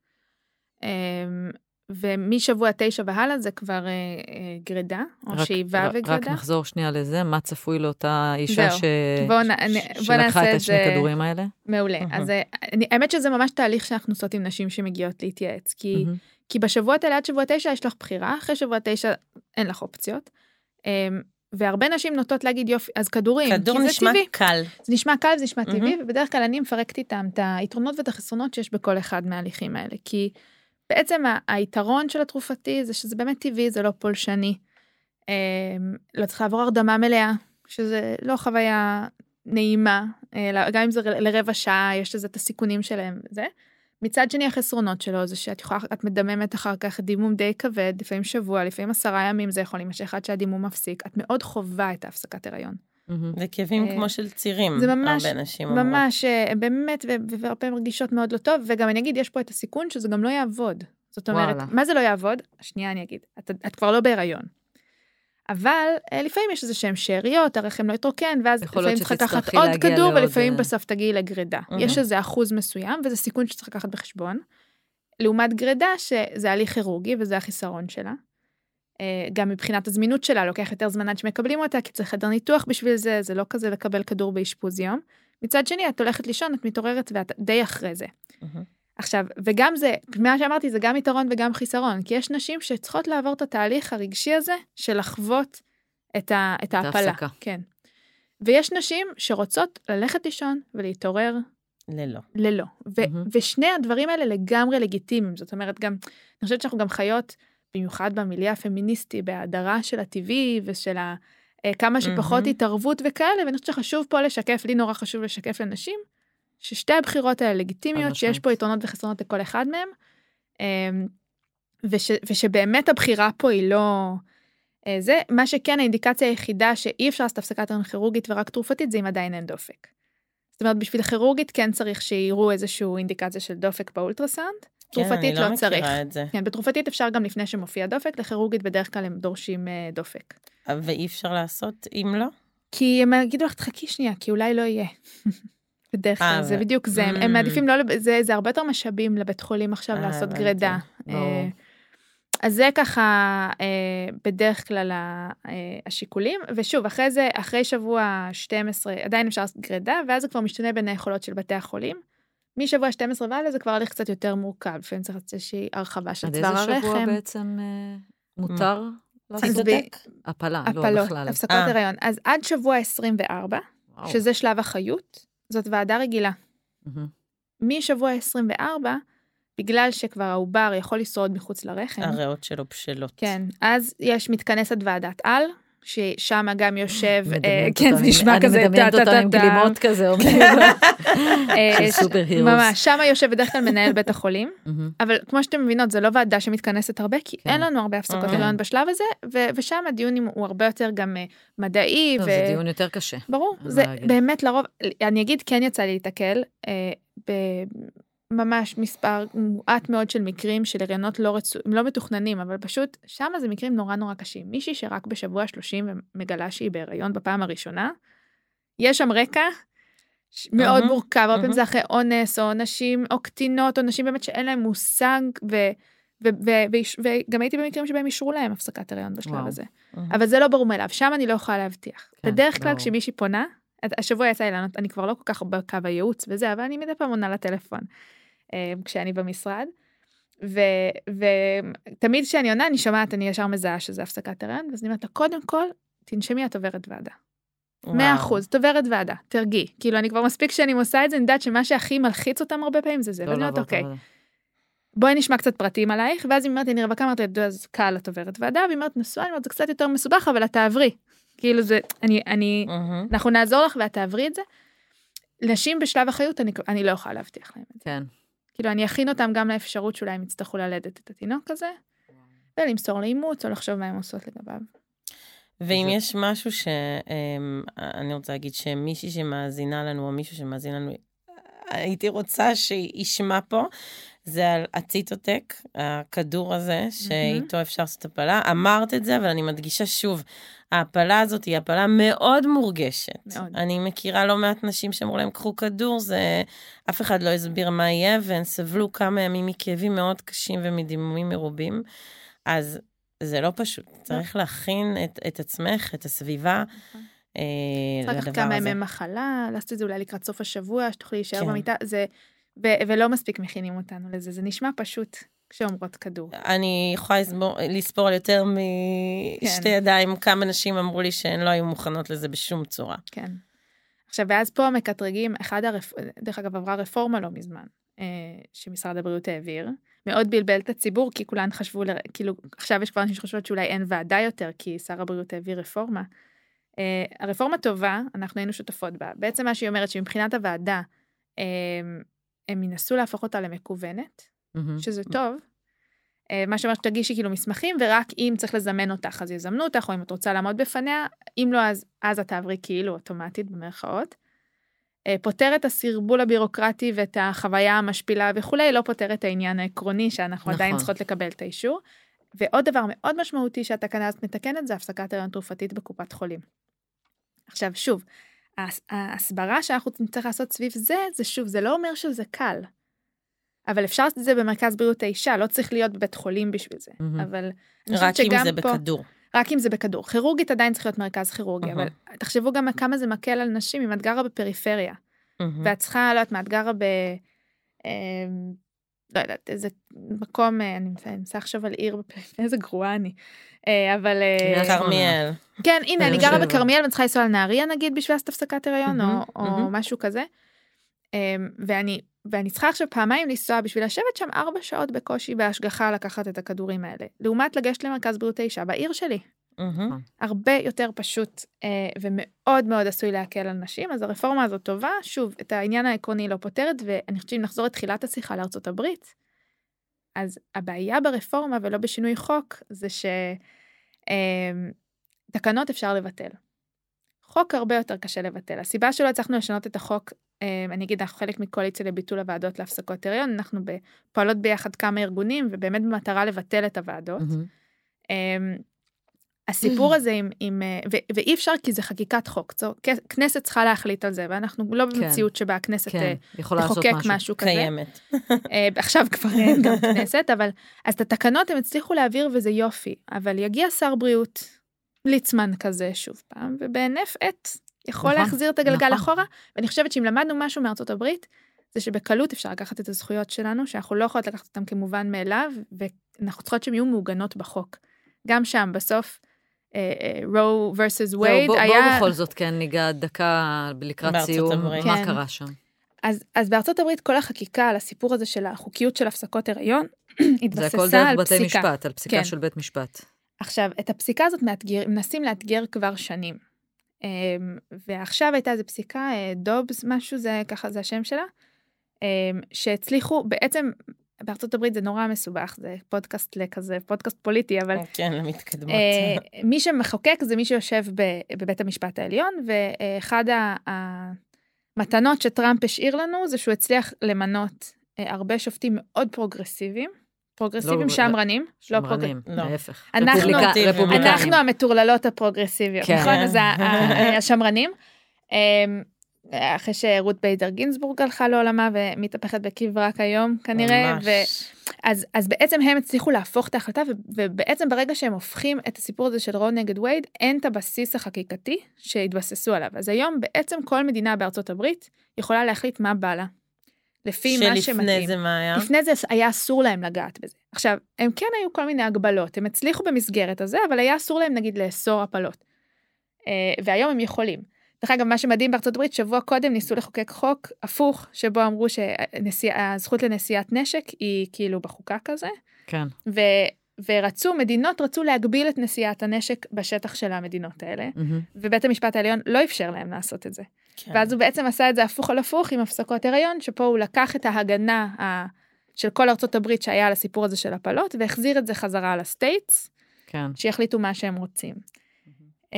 ומשבוע תשע והלאה זה כבר גרידה, או שאיבה וגרידה. רק נחזור שנייה לזה, מה צפוי לאותה אישה שלקחה את השני כדורים האלה? מעולה. אז האמת שזה ממש תהליך שאנחנו עושות עם נשים שמגיעות להתייעץ, כי בשבועות האלה עד שבוע תשע יש לך בחירה, אחרי שבוע תשע אין לך אופציות, והרבה נשים נוטות להגיד יופי, אז כדורים, כדור נשמע קל. זה נשמע קל, זה נשמע טבעי, ובדרך כלל אני מפרקת איתם את היתרונות ואת החסרונות שיש בכל אחד מההליכים האלה, כי בעצם היתרון של התרופתי זה שזה באמת טבעי, זה לא פולשני, לא צריך לעבור הרדמה מלאה, שזה לא חוויה נעימה, גם אם זה לרבע שעה, יש לזה את הסיכונים שלהם, זה. מצד שני, החסרונות שלו, זה שאת יכולה, את מדממת אחר כך דימום די כבד, לפעמים שבוע, לפעמים עשרה ימים, זה יכול להימשך עד שהדימום מפסיק, את מאוד חובה את ההפסקת הריון. זה כאבים כמו של צירים, זה ממש, הרבה נשים אומרות. ממש, באמת, והרבה מרגישות מאוד לא טוב, וגם אני אגיד, יש פה את הסיכון שזה גם לא יעבוד. זאת אומרת, מה זה לא יעבוד? השנייה אני אגיד, את, את כבר לא בהיריון. אבל לפעמים יש איזה שהם שאריות, הרחם לא יתרוקן, ואז לפעמים צריך לקחת עוד כדור, ולפעמים בסוף תגיעי לגרידה. יש איזה אחוז מסוים, וזה סיכון שצריך לקחת בחשבון. לעומת גרידה, שזה הליך כירורגי, וזה החיסרון שלה. גם מבחינת הזמינות שלה, לוקח יותר זמן עד שמקבלים אותה, כי צריך חדר ניתוח בשביל זה, זה לא כזה לקבל כדור באשפוז יום. מצד שני, את הולכת לישון, את מתעוררת ואת די אחרי זה. עכשיו, וגם זה, מה שאמרתי, זה גם יתרון וגם חיסרון, כי יש נשים שצריכות לעבור את התהליך הרגשי הזה, של לחוות את, ה, את ההפלה. כן. ויש נשים שרוצות ללכת לישון ולהתעורר ללא. ללא. ו- mm-hmm. ושני הדברים האלה לגמרי לגיטימיים. זאת אומרת, גם, אני חושבת שאנחנו גם חיות, במיוחד במילייה הפמיניסטי, בהדרה של הטבעי ושל ה, כמה שפחות mm-hmm. התערבות וכאלה, ואני חושבת שחשוב פה לשקף, לי נורא חשוב לשקף לנשים, ששתי הבחירות האלה לגיטימיות, שיש פה יתרונות וחסרונות לכל אחד מהם, וש, ושבאמת הבחירה פה היא לא... זה, מה שכן האינדיקציה היחידה שאי אפשר לעשות הפסקת הריון כירורגית ורק תרופתית, זה אם עדיין אין דופק. זאת אומרת, בשביל כירורגית כן צריך שיראו איזשהו אינדיקציה של דופק באולטרסאונד, כן, תרופתית לא, לא צריך. את זה. כן, בתרופתית אפשר גם לפני שמופיע דופק, לכירורגית בדרך כלל הם דורשים דופק. ואי אפשר לעשות אם לא? כי הם יגידו לך, תחכי שנייה, כי אולי לא יהיה. בדרך כלל, זה בדיוק זה. הם מעדיפים לא, זה הרבה יותר משאבים לבית חולים עכשיו לעשות גרידה. אז זה ככה בדרך כלל השיקולים, ושוב, אחרי זה, אחרי שבוע שתים עשרה, עדיין אפשר לעשות גרידה, ואז זה כבר משתנה בין היכולות של בתי החולים. משבוע שתים עשרה ועלה זה כבר הליך קצת יותר מורכב, לפעמים צריך לעשות איזושהי הרחבה של צוואר הרחם. עד איזה שבוע בעצם מותר? ציטוטק? הפלה, לא בכלל. הפסקות הריון. אז עד שבוע עשרים וארבע, שזה שלב החיות, זאת ועדה רגילה. משבוע עשרים וארבע, בגלל שכבר העובר יכול לשרוד מחוץ לרחם. הריאות שלו בשלות. כן, אז יש מתכנסת ועדת על, ששם גם יושב, כן, זה נשמע כזה, אני מדמיינת אותה עם גלימות כזה, סופר הירוס. ממש, שם יושב בדרך כלל מנהל בית החולים, אבל כמו שאתם מבינות, זה לא ועדה שמתכנסת הרבה, כי אין לנו הרבה הפסקות הריון בשלב הזה, ושם הדיון הוא הרבה יותר גם מדעי. זה דיון יותר קשה. ברור, זה באמת לרוב, אני אגיד, כן יצא לי להתקל, ממש מספר מועט מאוד של מקרים של הריונות לא, רצו, לא מתוכננים, אבל פשוט שם זה מקרים נורא נורא קשים. מישהי שרק בשבוע שלושים ומגלה שהיא בהיריון בפעם הראשונה, יש שם רקע מאוד מורכב, הרבה פעמים זה אחרי אונס או נשים או קטינות או נשים באמת שאין להם מושג, ו, ו, ו, ו, וגם הייתי במקרים שבהם אישרו להם הפסקת הריון בשלב הזה. אבל זה לא ברור מאליו, שם אני לא יכולה להבטיח. בדרך כלל כשמישהי פונה, השבוע יצא לי לענות, אני כבר לא כל כך בקו הייעוץ וזה, אבל אני מדי פעם עונה לטלפון. כשאני במשרד, ותמיד כשאני עונה, אני שומעת, אני ישר מזהה שזה הפסקת הריון, ואז אני אומרת, קודם כל, תנשמי, את עוברת ועדה. מאה אחוז, את עוברת ועדה, תרגי. כאילו, אני כבר מספיק שאני עושה את זה, אני יודעת שמה שהכי מלחיץ אותם הרבה פעמים זה זה, ואני אומרת, אוקיי, בואי נשמע קצת פרטים עלייך, ואז היא אומרת, אני רווקה, אמרתי, אז קל, את עוברת ועדה, והיא אומרת, נשואה, אני אומרת, זה קצת יותר מסובך, אבל את תעברי. כאילו זה, אני, אני, אנחנו נעזור לך ואת תעברי את זה. נשים בשלב החיות, אני, אני לא יכולה להבטיח להם את זה. כן. כאילו, אני אכין אותם גם לאפשרות שאולי הם יצטרכו ללדת את התינוק הזה, ולמסור לאימוץ, או לחשוב מה הם עושות לגביו. ואם יש משהו שאני רוצה להגיד שמישהי שמאזינה לנו, או מישהו שמאזינה לנו, הייתי רוצה שישמע פה, זה על הציטוטק, הכדור הזה, שאיתו אפשר לעשות הפלה. אמרת את זה, אבל אני מדגישה שוב, ההפלה הזאת היא הפלה מאוד מורגשת. מאוד. אני מכירה לא מעט נשים שאמרו להם, קחו כדור, זה אף אחד לא הסביר מה יהיה, והן סבלו כמה ימים מכאבים מאוד קשים ומדימומים מרובים. אז זה לא פשוט. צריך להכין את, את עצמך, את הסביבה, אה, לדבר הזה. צריך כמה ימי מחלה, לעשות את זה אולי לקראת סוף השבוע, שתוכלי להישאר במיטה, זה, ו- ולא מספיק מכינים אותנו לזה. זה נשמע פשוט כשאומרות כדור. אני יכולה לספור, לספור על יותר משתי כן. ידיים, כמה נשים אמרו לי שהן לא היו מוכנות לזה בשום צורה. כן. עכשיו, ואז פה מקטרגים, אחד הרפ... דרך אגב, עברה רפורמה לא מזמן, שמשרד הבריאות העביר, מאוד בלבל את הציבור, כי כולן חשבו, כאילו, עכשיו יש כבר אנשים שחושבות שאולי אין ועדה יותר, כי שר הבריאות העביר רפורמה, הרפורמה טובה, אנחנו היינו שותפות בה. בעצם מה שהיא אומרת שמבחינת הוועדה, הם ינסו להפוך אותה למקוונת, שזה טוב. מה שאומר שתגישי כאילו מסמכים, ורק אם צריך לזמן אותך, אז יזמנו אותך, או אם את רוצה לעמוד בפניה, אם לא, אז, אז את תעברי כאילו אוטומטית במרכאות. פותר את הסרבול הבירוקרטי ואת החוויה המשפילה וכולי, לא פותר את העניין העקרוני שאנחנו נכון. עדיין צריכות לקבל את האישור. ועוד דבר מאוד משמעותי שהתקנה הזאת מתקנת, זה הפסקת הריון תרופתית בקופת חולים. עכשיו, שוב, ההסברה שאנחנו נצטרך לעשות סביב זה, זה שוב, זה לא אומר שזה קל. אבל אפשר לעשות את זה במרכז בריאות האישה, לא צריך להיות בבית חולים בשביל זה. Mm-hmm. אבל רק אם זה פה, בכדור. רק אם זה בכדור. כירורגית עדיין צריך להיות מרכז כירורגי, mm-hmm. אבל תחשבו גם כמה זה מקל על נשים, אם את גרה בפריפריה. Mm-hmm. ואת צריכה, לא יודעת מה, את גרה ב... אה, לא יודעת, איזה מקום, אני מנסה עכשיו על עיר בפריפריה, איזה גרועה אני. אה, אבל... קרמיאל. כן, הנה, אני גרה בקרמיאל, ואני צריכה לנסוע על נהריה, נגיד, בשביל לעשות הפסקת הריון, או, או משהו כזה. ואני, ואני צריכה עכשיו פעמיים לנסוע, בשביל לשבת שם ארבע שעות בקושי, בהשגחה לקחת את הכדורים האלה. לעומת לגשת למרכז בריאות האישה, בעיר שלי. הרבה יותר פשוט, ומאוד מאוד עשוי להקל על נשים, אז הרפורמה הזאת טובה. שוב, את העניין העקרוני לא פותרת, ואני חושבת אם נחזור את תחילת השיחה לארצות הברית, אז הבעיה ברפורמה, ולא בשינוי חוק, זה ש... תקנות אפשר לבטל. חוק הרבה יותר קשה לבטל. הסיבה שלא הצלחנו לשנות את החוק, אני אגיד, אנחנו חלק מקואליציה לביטול הוועדות להפסקות הריון, אנחנו פועלות ביחד כמה ארגונים, ובאמת במטרה לבטל את הוועדות. הסיפור הזה עם, עם ו- ואי אפשר כי זה חקיקת חוק, זו, כנסת צריכה להחליט על זה, ואנחנו לא במציאות שבה הכנסת תחוקק משהו כזה. קיימת. עכשיו כבר אין גם כנסת, אבל אז את התקנות הם הצליחו להעביר וזה יופי, אבל יגיע שר בריאות ליצמן כזה שוב פעם, ובהינף עת יכול להחזיר את הגלגל אחורה, ואני חושבת שאם למדנו משהו מארצות הברית, זה שבקלות אפשר לקחת את הזכויות שלנו, שאנחנו לא יכולות לקחת אותם כמובן מאליו, ואנחנו צריכות שהם יהיו מעוגנות בחוק. גם שם בסוף, רו versus וייד, בואו בכל זאת כן ניגע דקה לקראת סיום, מה קרה שם? אז בארצות הברית כל החקיקה על הסיפור הזה של החוקיות של הפסקות הריון, התבססה על פסיקה. זה הכל דרך בתי משפט, על פסיקה של בית משפט. עכשיו, את הפסיקה הזאת מנסים לאתגר כבר שנים. ועכשיו הייתה איזו פסיקה, דובס משהו, זה ככה, זה השם שלה, שהצליחו, בעצם בארצות הברית זה נורא מסובך, זה פודקאסט לכזה, פודקאסט פוליטי, אבל... כן, למתקדמות. מי שמחוקק זה מי שיושב בבית המשפט העליון, ואחד המתנות שטראמפ השאיר לנו, זה שהוא הצליח למנות הרבה שופטים מאוד פרוגרסיביים, פרוגרסיביים שמרנים, לא שמרנים, להפך. אנחנו המטורללות הפרוגרסיביות, נכון? אז השמרנים, אחרי שרות ביידר גינסבורג הלכה לעולמה, ומתהפכת בקיב רק היום כנראה, אז בעצם הם הצליחו להפוך את ההחלטה, ובעצם ברגע שהם הופכים את הסיפור הזה של רו נגד וייד, אין את הבסיס החקיקתי שהתבססו עליו. אז היום בעצם כל מדינה בארצות הברית יכולה להחליט מה בא לה. לפי מה שמתאים. שלפני זה מה היה? לפני זה היה אסור להם לגעת בזה. עכשיו, הם כן היו כל מיני הגבלות, הם הצליחו במסגרת הזה, אבל היה אסור להם נגיד לאסור הפלות. והיום הם יכולים. דרך אגב, מה שמדהים בארצות הברית, שבוע קודם ניסו לחוקק חוק הפוך, שבו אמרו שהזכות לנשיאת נשק היא כאילו בחוקה כזה. כן. ו... ורצו, מדינות רצו להגביל את נשיאת הנשק בשטח של המדינות האלה, mm-hmm. ובית המשפט העליון לא אפשר להם לעשות את זה. כן. ואז הוא בעצם עשה את זה הפוך על הפוך עם הפסקות הריון, שפה הוא לקח את ההגנה ה... של כל ארצות הברית שהיה על הסיפור הזה של הפלות, והחזיר את זה חזרה לסטייטס, כן. שיחליטו מה שהם רוצים. Mm-hmm.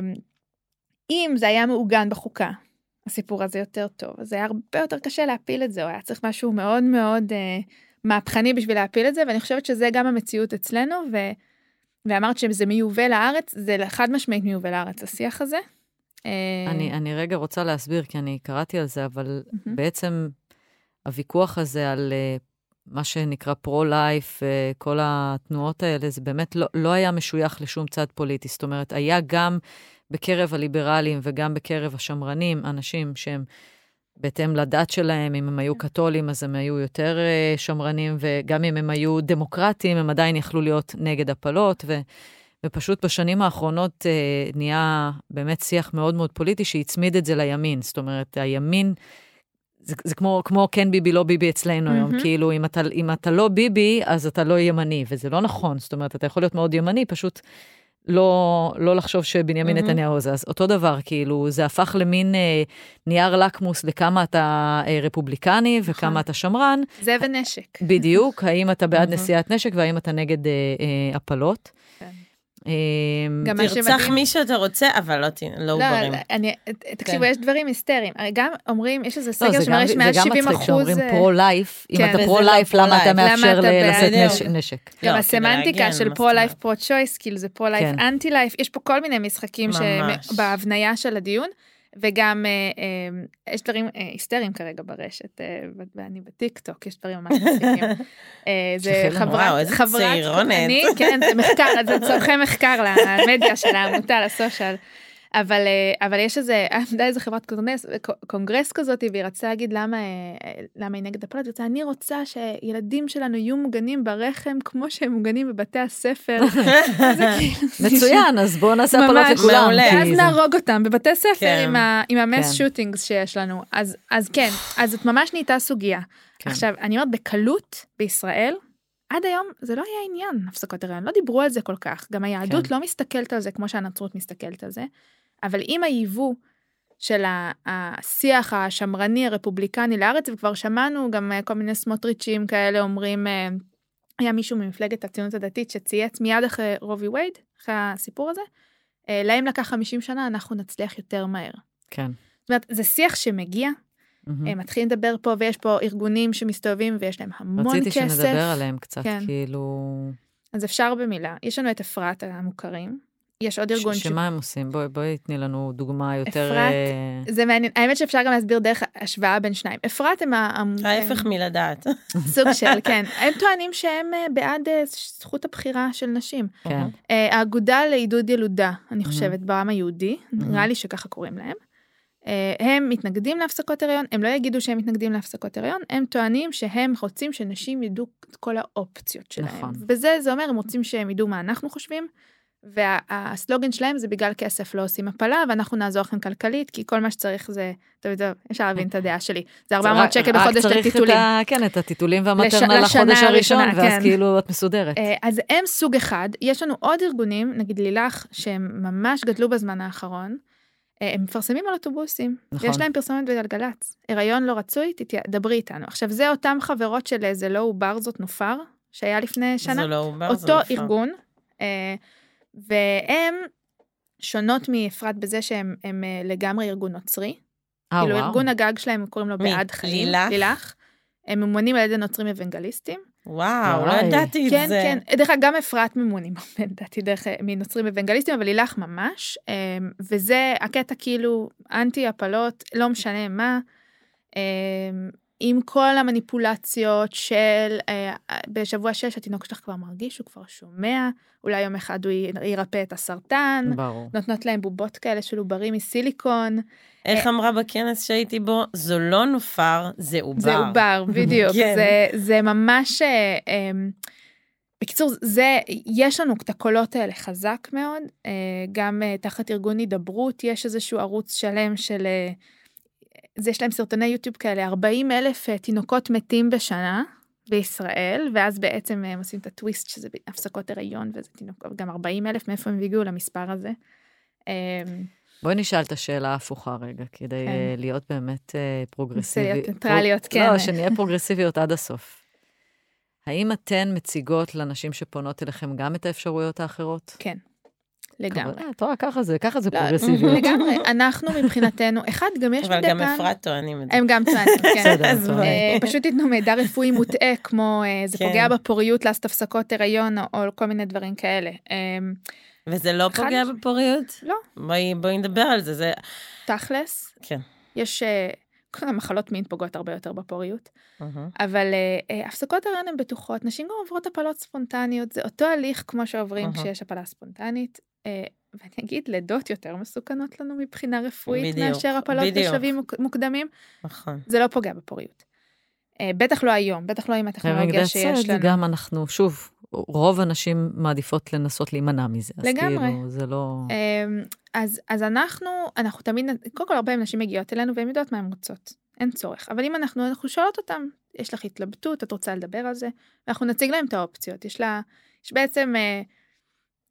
אם זה היה מעוגן בחוקה, הסיפור הזה יותר טוב, אז זה היה הרבה יותר קשה להפיל את זה, או היה צריך משהו מאוד מאוד אה, מהפכני בשביל להפיל את זה, ואני חושבת שזה גם המציאות אצלנו, ו... ואמרת שזה מיובל לארץ, זה חד משמעית מיובל לארץ, השיח הזה. אני, אני רגע רוצה להסביר, כי אני קראתי על זה, אבל mm-hmm. בעצם הוויכוח הזה על מה שנקרא פרו-לייף, כל התנועות האלה, זה באמת לא, לא היה משוייך לשום צד פוליטי, זאת אומרת, היה גם בקרב הליברלים וגם בקרב השמרנים, אנשים שהם בהתאם לדת שלהם, אם הם היו קתולים, אז הם היו יותר שמרנים, וגם אם הם היו דמוקרטים, הם עדיין יכלו להיות נגד הפלות, ו, ופשוט בשנים האחרונות נהיה באמת שיח מאוד מאוד פוליטי, שהצמיד את זה לימין, זאת אומרת, הימין, זה, זה כמו, כמו כן ביבי, לא ביבי אצלנו היום, mm-hmm. כאילו, אם אתה, אם אתה לא ביבי, אז אתה לא ימני, וזה לא נכון, זאת אומרת, אתה יכול להיות מאוד ימני, פשוט לא, לא לחשוב שבנימין נתניהו זה. אז אותו דבר, כאילו, זה הפך למין אה, נייר לקמוס לכמה אתה אה, רפובליקני וכמה אתה שמרן. זה ונשק. בדיוק, האם אתה בעד נשיאת נשק והאם אתה נגד אה, אה, הפלות. כן. אה, תרצח מי שאתה רוצה, אבל לא, לא עוברים. לא, אני, תקשיבו, יש דברים היסטריים. גם אומרים, יש איזה סגר שמראה שמאה שבעים אחוז... זה גם מצחיק שאומרים פרו-לייף, אם אתה פרו-לייף, למה אתה מאפשר לשאת נשק? גם הסמנטיקה של פרו-לייף, פרו-צ'ויס, כאילו זה פרו-לייף, אנטי-לייף, יש פה כל מיני משחקים בהבניה של הדיון, וגם יש דברים היסטריים כרגע ברשת, ואני בטיקטוק, יש דברים ממש מצחיקים. זה חברת... צעירונת. כן, זה מחקר, זה צורכי מחקר למדיה של העמותה, לסושיאל. אבל, אבל יש איזה, עמדה איזה חברת קונגרס, קונגרס כזאת, והיא רצה להגיד למה, למה היא נגד הפלות, אני רוצה שילדים שלנו יהיו מוגנים ברחם, כמו שהם מוגנים בבתי הספר. מצוין, אז בואו נעשה הפלות לכולם. ואז נהרוג אותם בבתי ספר עם המס שוטינגס שיש לנו. אז כן, אז זאת ממש נהייתה סוגיה. עכשיו, אני אומרת, בקלות בישראל, עד היום זה לא היה עניין, הפסקות הריון, לא דיברו על זה כל כך, גם היהדות לא מסתכלת על זה כמו שהנצרות מסתכלת על זה, אבל עם היבוא של השיח השמרני הרפובליקני לארץ, וכבר שמענו גם כל מיני סמוטריצ'ים כאלה אומרים, היה מישהו ממפלגת הציונות הדתית שצייץ מיד אחרי רובי וייד, אחרי הסיפור הזה, להם לקח חמישים שנה, אנחנו נצליח יותר מהר. כן. זאת אומרת, זה שיח שמגיע, הם מתחילים לדבר פה, ויש פה ארגונים שמסתובבים, ויש להם המון כסף. רציתי שנדבר עליהם קצת, כאילו... אז אפשר במילה. יש לנו את אפרת המוכרים, יש עוד ארגון... שמה הם עושים? בואי תני לנו דוגמה יותר... אפרת, זה מעניין. האמת שאפשר גם להסביר דרך השוואה בין שניים. אפרת הם... ההפך מלדעת. סוג של, כן. הם טוענים שהם בעד זכות הבחירה של נשים. כן. האגודה לעידוד ילודה, אני חושבת, בעם היהודי, נראה לי שככה קוראים להם. הם מתנגדים להפסקות הריון, הם לא יגידו שהם מתנגדים להפסקות הריון, הם טוענים שהם רוצים שנשים ידעו את כל האופציות שלהם. נכון. ובזה זה אומר, הם רוצים שהם ידעו מה אנחנו חושבים, והסלוגן שלהם זה בגלל כסף לא עושים הפלה, ואנחנו נעזור לכם כלכלית, כי כל מה שצריך זה, טוב, טוב, אפשר להבין את הדעה שלי, זה ארבע מאות שקל בחודש לטיטולים. כן, את הטיטולים והמטרנה לחודש הראשון, ואז כאילו את מסודרת. אז הם סוג אחד, יש לנו עוד ארגונים, נגיד לילך, שהם ממש גדלו בזמן האחרון, הם מפרסמים על אוטובוסים, נכון. יש להם פרסומת בגלגלץ, הריון לא רצוי, דברי איתנו. עכשיו, זה אותם חברות של זה לא עובר, זאת נופר, שהיה לפני שנה. זה לא עובר, אותו זה ארגון, והם שונות מאפרת בזה שהם הם לגמרי ארגון נוצרי. אה, כאילו, וואו. ארגון הגג שלהם, קוראים לו בעד חיים. לילך? לילך. הם ממונים על ידי נוצרים אוונגליסטים. וואו, לא ידעתי את כן, זה. כן, כן. דרך אגב, גם אפרת ממונים, לדעתי, דרך מנוצרים אוונגליסטים, אבל לילך ממש. וזה הקטע כאילו אנטי הפלות, לא משנה מה. עם כל המניפולציות של, בשבוע שש, התינוק שלך כבר מרגיש, הוא כבר שומע, אולי יום אחד הוא ירפא את הסרטן, ברור. נותנות להם בובות כאלה של עוברים מסיליקון. איך אמרה בכנס שהייתי בו, זו לא נופר, זה עובר. זה עובר, בדיוק. זה, זה ממש, בקיצור, זה, יש לנו את הקולות האלה חזק מאוד, גם תחת ארגון הידברות, יש איזשהו ערוץ שלם של... אז יש להם סרטוני יוטיוב כאלה, ארבעים אלף תינוקות מתים בשנה בישראל, ואז בעצם הם עושים את הטוויסט, שזה הפסקות הריון, וזה תינוקות, גם ארבעים אלף, מאיפה הם הגיעו למספר הזה. בואי נשאל את השאלה ההפוכה רגע, כדי להיות באמת פרוגרסיביות. להיות ניטרליות, כן. לא, שנהיה פרוגרסיביות עד הסוף. האם אתן מציגות לנשים שפונות אליכם גם את האפשרויות האחרות? כן. לגמרי. טוב, ככה זה, ככה זה פרוגרסיביות. לגמרי, אנחנו מבחינתנו, אחד, גם יש אבל מדי גם פעם... אפרת טוענים את זה. הם גם טוענים, כן. פשוט ייתנו מידע רפואי מוטעה, כמו זה פוגע בפוריות, לעשות הפסקות הריון, או כל מיני דברים כאלה. וזה לא פוגע בפוריות? לא. בואי נדבר על זה, זה... תכלס. כן. יש... כל המחלות מין פוגעות הרבה יותר בפוריות, אבל הפסקות הריון הן בטוחות, נשים גם עוברות הפלות ספונטניות, זה אותו הליך כמו שעוברים כשיש הפלה ספונטנית, ואני אגיד, לידות יותר מסוכנות לנו מבחינה רפואית, מאשר הפלות בשלבים מוקדמים, זה לא פוגע בפוריות. בטח לא היום, בטח לא עם הטכנולוגיה שיש לנו. גם אנחנו, שוב, רוב הנשים מעדיפות לנסות להימנע מזה. לגמרי. זה לא... אז, אז אנחנו, אנחנו תמיד, קודם כל הרבה נשים מגיעות אלינו, והן יודעות מה הן רוצות. אין צורך. אבל אם אנחנו, אנחנו שואלות אותם, יש לך התלבטות, את רוצה לדבר על זה, ואנחנו נציג להם את האופציות. יש לה, יש בעצם,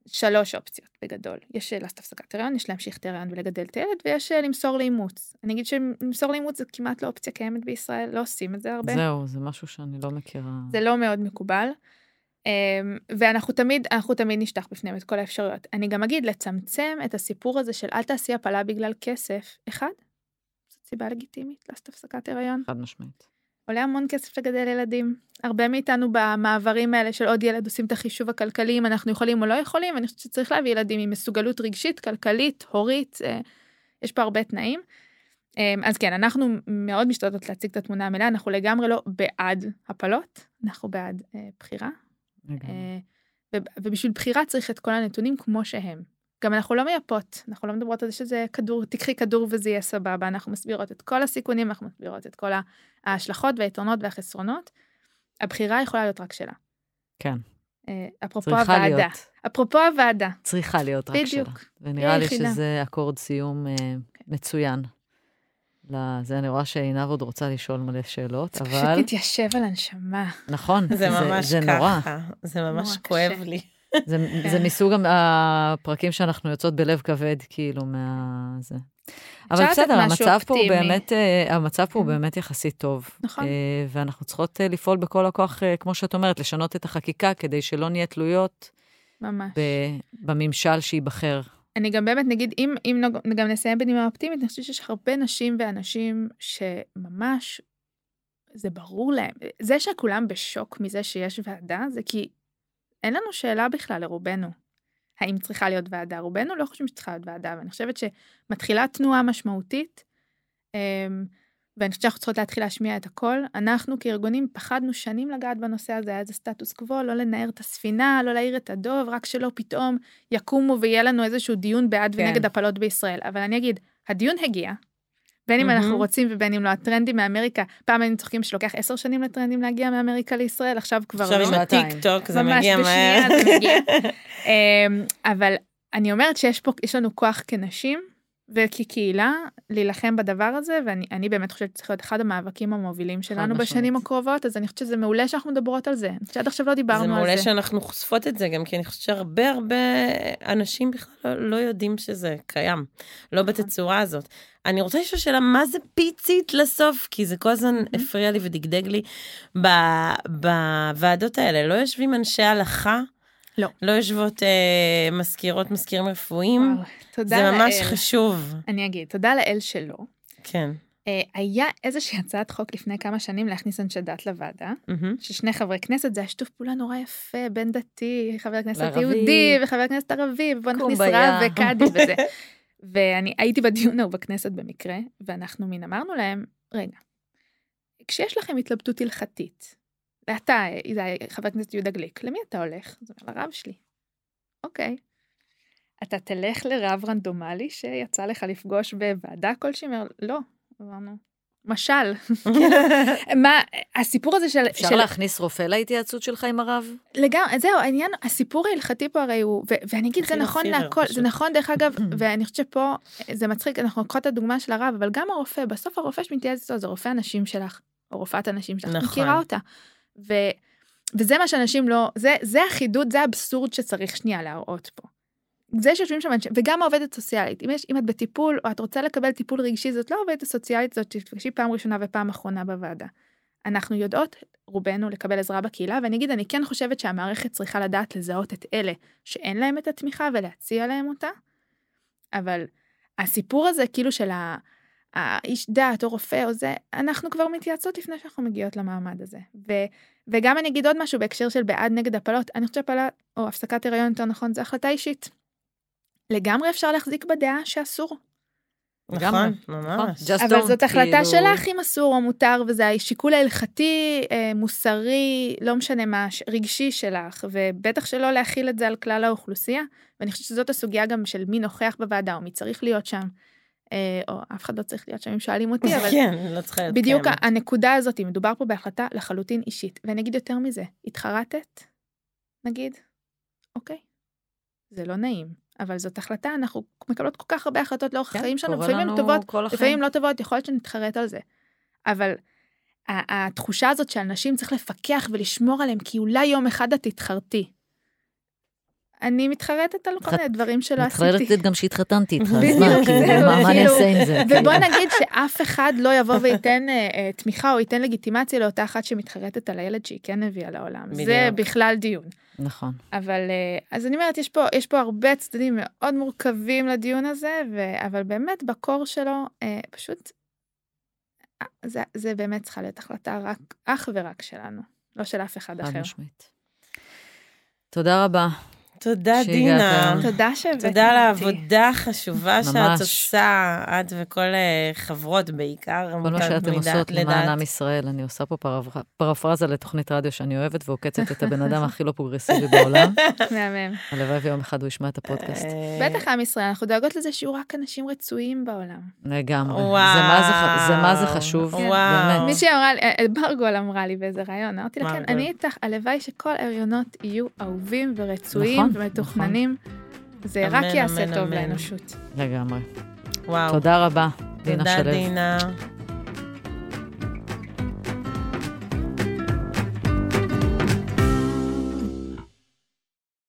שלוש אופציות בגדול. יש לעשות הפסקת הריון, יש להמשיך את הריון ולגדל את הילד, ויש למסור לאימוץ. אני אגיד שלמסור לאימוץ זה כמעט לא אופציה קיימת בישראל, לא עושים את זה הרבה. זהו, זה משהו שאני לא מכירה. זה לא מאוד מקובל. ואנחנו תמיד, אנחנו תמיד נשטח בפניהם את כל האפשרויות. אני גם אגיד, לצמצם את הסיפור הזה של אל תעשי הפלה בגלל כסף, אחד, זאת סיבה לגיטימית לעשות הפסקת הריון. חד משמעית. עולה המון כסף לגדל ילדים. הרבה מאיתנו במעברים האלה של עוד ילד עושים את החישוב הכלכלי, אם אנחנו יכולים או לא יכולים, ואני חושבת שצריך להביא ילדים עם מסוגלות רגשית, כלכלית, הורית, יש פה הרבה תנאים. אז כן, אנחנו מאוד משתדלות להציג את התמונה המלאה, אנחנו לגמרי לא בעד הפלות, אנחנו בעד בחירה. ובשביל בחירה צריך את כל הנתונים כמו שהם. גם אנחנו לא מייפות, אנחנו לא מדברות על זה שזה כדור, תקחי כדור וזה יהיה סבבה, אנחנו מסבירות את כל הסיכונים, אנחנו מסבירות את כל ההשלכות והיתרונות והחסרונות. הבחירה יכולה להיות רק שלה. כן. אפרופו הוועדה. אפרופו הוועדה. צריכה להיות רק שלה. בדיוק. ונראה לי שזה אקורד סיום מצוין. זה אני רואה שעינב עוד רוצה לשאול מלא שאלות, אבל... פשוט תתיישב על הנשמה. נכון, זה ממש ככה. זה ממש כואב לי. זה מסוג הפרקים שאנחנו יוצאות בלב כבד, כאילו, מה זה. אבל בסדר, המצב פה הוא באמת, המצב פה הוא באמת יחסית טוב. נכון. ואנחנו צריכות לפעול בכל הכוח, כמו שאת אומרת, לשנות את החקיקה, כדי שלא נהיה תלויות בממשל שיבחר. אני גם באמת, נגיד, אם, אם גם נסיים בנימה אופטימית, אני חושבת שיש הרבה נשים ואנשים שממש, זה ברור להם. זה שכולם בשוק מזה שיש ועדה, זה כי אין לנו שאלה בכלל לרובנו. האם צריכה להיות ועדה? רובנו לא חושבים שצריכה להיות ועדה, ואני חושבת שמתחילה תנועה משמעותית, ואני חושבת שאנחנו צריכות להתחיל להשמיע את הכל. אנחנו כארגונים פחדנו שנים לגעת בנושא הזה, היה איזה סטטוס קוו, לא לנער את הספינה, לא להעיר את הדוב, רק שלא פתאום יקומו ויהיה לנו איזשהו דיון בעד כן. ונגד הפלות בישראל. אבל אני אגיד, הדיון הגיע, בין אם mm-hmm. אנחנו רוצים ובין אם לא, הטרנדים מאמריקה, פעם היינו צוחקים שלוקח עשר שנים לטרנדים להגיע מאמריקה לישראל, עכשיו כבר עכשיו לא. עכשיו עם הטיק טוק זה מגיע מהר. ממש בשנייה זה מגיע. אבל אני אומרת שיש פה, יש לנו כוח כנשים, וכקהילה, להילחם בדבר הזה, ואני אני באמת חושבת שצריך להיות אחד המאבקים המובילים שלנו בשנים הקרובות, אז אני חושבת שזה מעולה שאנחנו מדברות על זה. אני חושבת שעד עכשיו לא דיברנו על זה. זה מעולה שאנחנו חושפות את זה גם, כי אני חושבת שהרבה הרבה אנשים בכלל לא, לא יודעים שזה קיים, לא בתצורה הזאת. אני רוצה לשאול שאלה, מה זה פיצית לסוף? כי זה כל הזמן הפריע לי ודגדג לי. בוועדות האלה, לא יושבים אנשי הלכה? לא. לא יושבות אה, מזכירות, מזכירים רפואיים? וואו, תודה זה ממש לאל. חשוב. אני אגיד, תודה לאל שלא. כן. אה, היה איזושהי הצעת חוק לפני כמה שנים להכניס אנשי דת לוועדה, Mm-hmm. ששני חברי כנסת, זה היה שיתוף פעולה נורא יפה, בין דתי, חבר הכנסת לערבי. יהודי וחבר הכנסת ערבי, ובוא נכניס קומביה. רב וקאדי וזה. ואני הייתי בדיון ההוא בכנסת במקרה, ואנחנו מין אמרנו להם, רגע, כשיש לכם התלבטות הלכתית, ואתה, זה חבר הכנסת יהודה גליק, למי אתה הולך? זה אומר, לרב שלי. אוקיי. אתה תלך לרב רנדומלי שיצא לך לפגוש בוועדה כלשהי? לא. אמרנו, משל. מה, הסיפור הזה של... אפשר להכניס רופא להתייעצות שלך עם הרב? לגמרי, זהו, העניין, הסיפור ההלכתי פה הרי הוא, ואני אגיד, זה נכון להכל, זה נכון דרך אגב, ואני חושבת שפה, זה מצחיק, אנחנו לוקחות את הדוגמה של הרב, אבל גם הרופא, בסוף הרופא שמתייעץ איתו, זה רופא הנשים שלך, או רופאת הנשים שלך, נכון. מכירה אותה. ו, וזה מה שאנשים לא, זה, זה החידוד, זה האבסורד שצריך שנייה להראות פה. זה שיושבים שם, וגם העובדת סוציאלית, אם, יש, אם את בטיפול, או את רוצה לקבל טיפול רגשי, זאת לא עובדת הסוציאלית, זאת שתפגשי פעם ראשונה ופעם אחרונה בוועדה. אנחנו יודעות, רובנו, לקבל עזרה בקהילה, ואני אגיד, אני כן חושבת שהמערכת צריכה לדעת לזהות את אלה שאין להם את התמיכה, ולהציע להם אותה, אבל הסיפור הזה, כאילו של האיש דת, או רופא, או זה, אנחנו כבר מתייעצות לפני שאנחנו מגיעות למעמד הזה. ו, וגם אני אגיד עוד משהו, בהקשר של בעד נגד הפלות, אני חושבת שהפלה, או הפסקת הריון יותר נכון, זה החלטה אישית. לגמרי אפשר להחזיק בדעה שאסור. נכון, ממש. אבל זאת החלטה שלך אם אסור או מותר, וזה השיקול ההלכתי, מוסרי, לא משנה מה, רגשי שלך, ובטח שלא להכיל את זה על כלל האוכלוסייה, ואני חושבת שזאת הסוגיה גם של מי נוכח בוועדה, או מי צריך להיות שם, או אף אחד לא צריך להיות שם, אם שואלים אותי, אבל כן, לא צריכה להיות בדיוק הנקודה הזאת, מדובר פה בהחלטה לחלוטין אישית, ואני אגיד יותר מזה, התחרטת, נגיד, אוקיי, זה לא נעים. אבל זאת החלטה, אנחנו מקבלות כל כך הרבה החלטות לאורך החיים שלנו, לפעמים הן טובות, לפעמים לא טובות, יכול להיות שנתחרט על זה. אבל התחושה הזאת שאנשים צריך לפקח ולשמור עליהם, כי אולי יום אחד את תתחרטי. אני מתחרטת על כל מיני דברים שלא עשיתי. מתחרטת גם שהתחתנתי איתך, אז בדיוק, מה, זהו, כאילו, מה מה כאילו, נעשה עם זה? ובוא נגיד שאף אחד לא יבוא וייתן אה, אה, תמיכה או ייתן לגיטימציה לאותה אחת שמתחרטת על הילד שהיא כן הביאה לעולם. בדיוק. זה בכלל דיון. נכון. אבל, אה, אז אני אומרת, יש פה, יש פה הרבה צדדים מאוד מורכבים לדיון הזה, ו, אבל באמת בקור שלו, אה, פשוט, אה, זה, זה באמת צריכה להיות החלטה רק, אך ורק שלנו, לא של אף אחד חד אחר. משמעית. תודה רבה. תודה, שהגעת דינה. היום. תודה שהבאתם אותי. תודה על העבודה החשובה ממש. שאת עושה, את וכל אה, חברות בעיקר. כל מה עמותת שאתם מידע- עושות למען לדעת. עם ישראל, אני עושה פה פרפ- פרפרזה לתוכנית רדיו שאני אוהבת, ועוקצת את הבן אדם הכי לא פרוגרסיבי בעולם. מהמם. הלוואי ויום אחד הוא ישמע את הפודקאסט. אה, בטח עם ישראל, אנחנו דואגות לזה שיהיו רק אנשים רצויים בעולם. לגמרי. זה וואו. מה זה ח- זה מה זה חשוב, וואו. באמת. מישהי אמרה לי, אה, ברגול אמרה לי באיזה רעיון, אמרתי לה, כן, מרגול. אני איתך, הלוואי שכל ההריונות יהיו אהובים ורצויים נכון, ומתוכננים. זה אמן, רק יעשה אמן, טוב אמן. לאנושות. לגמרי. וואו. תודה רבה, דינה תודה, שלו. דינה.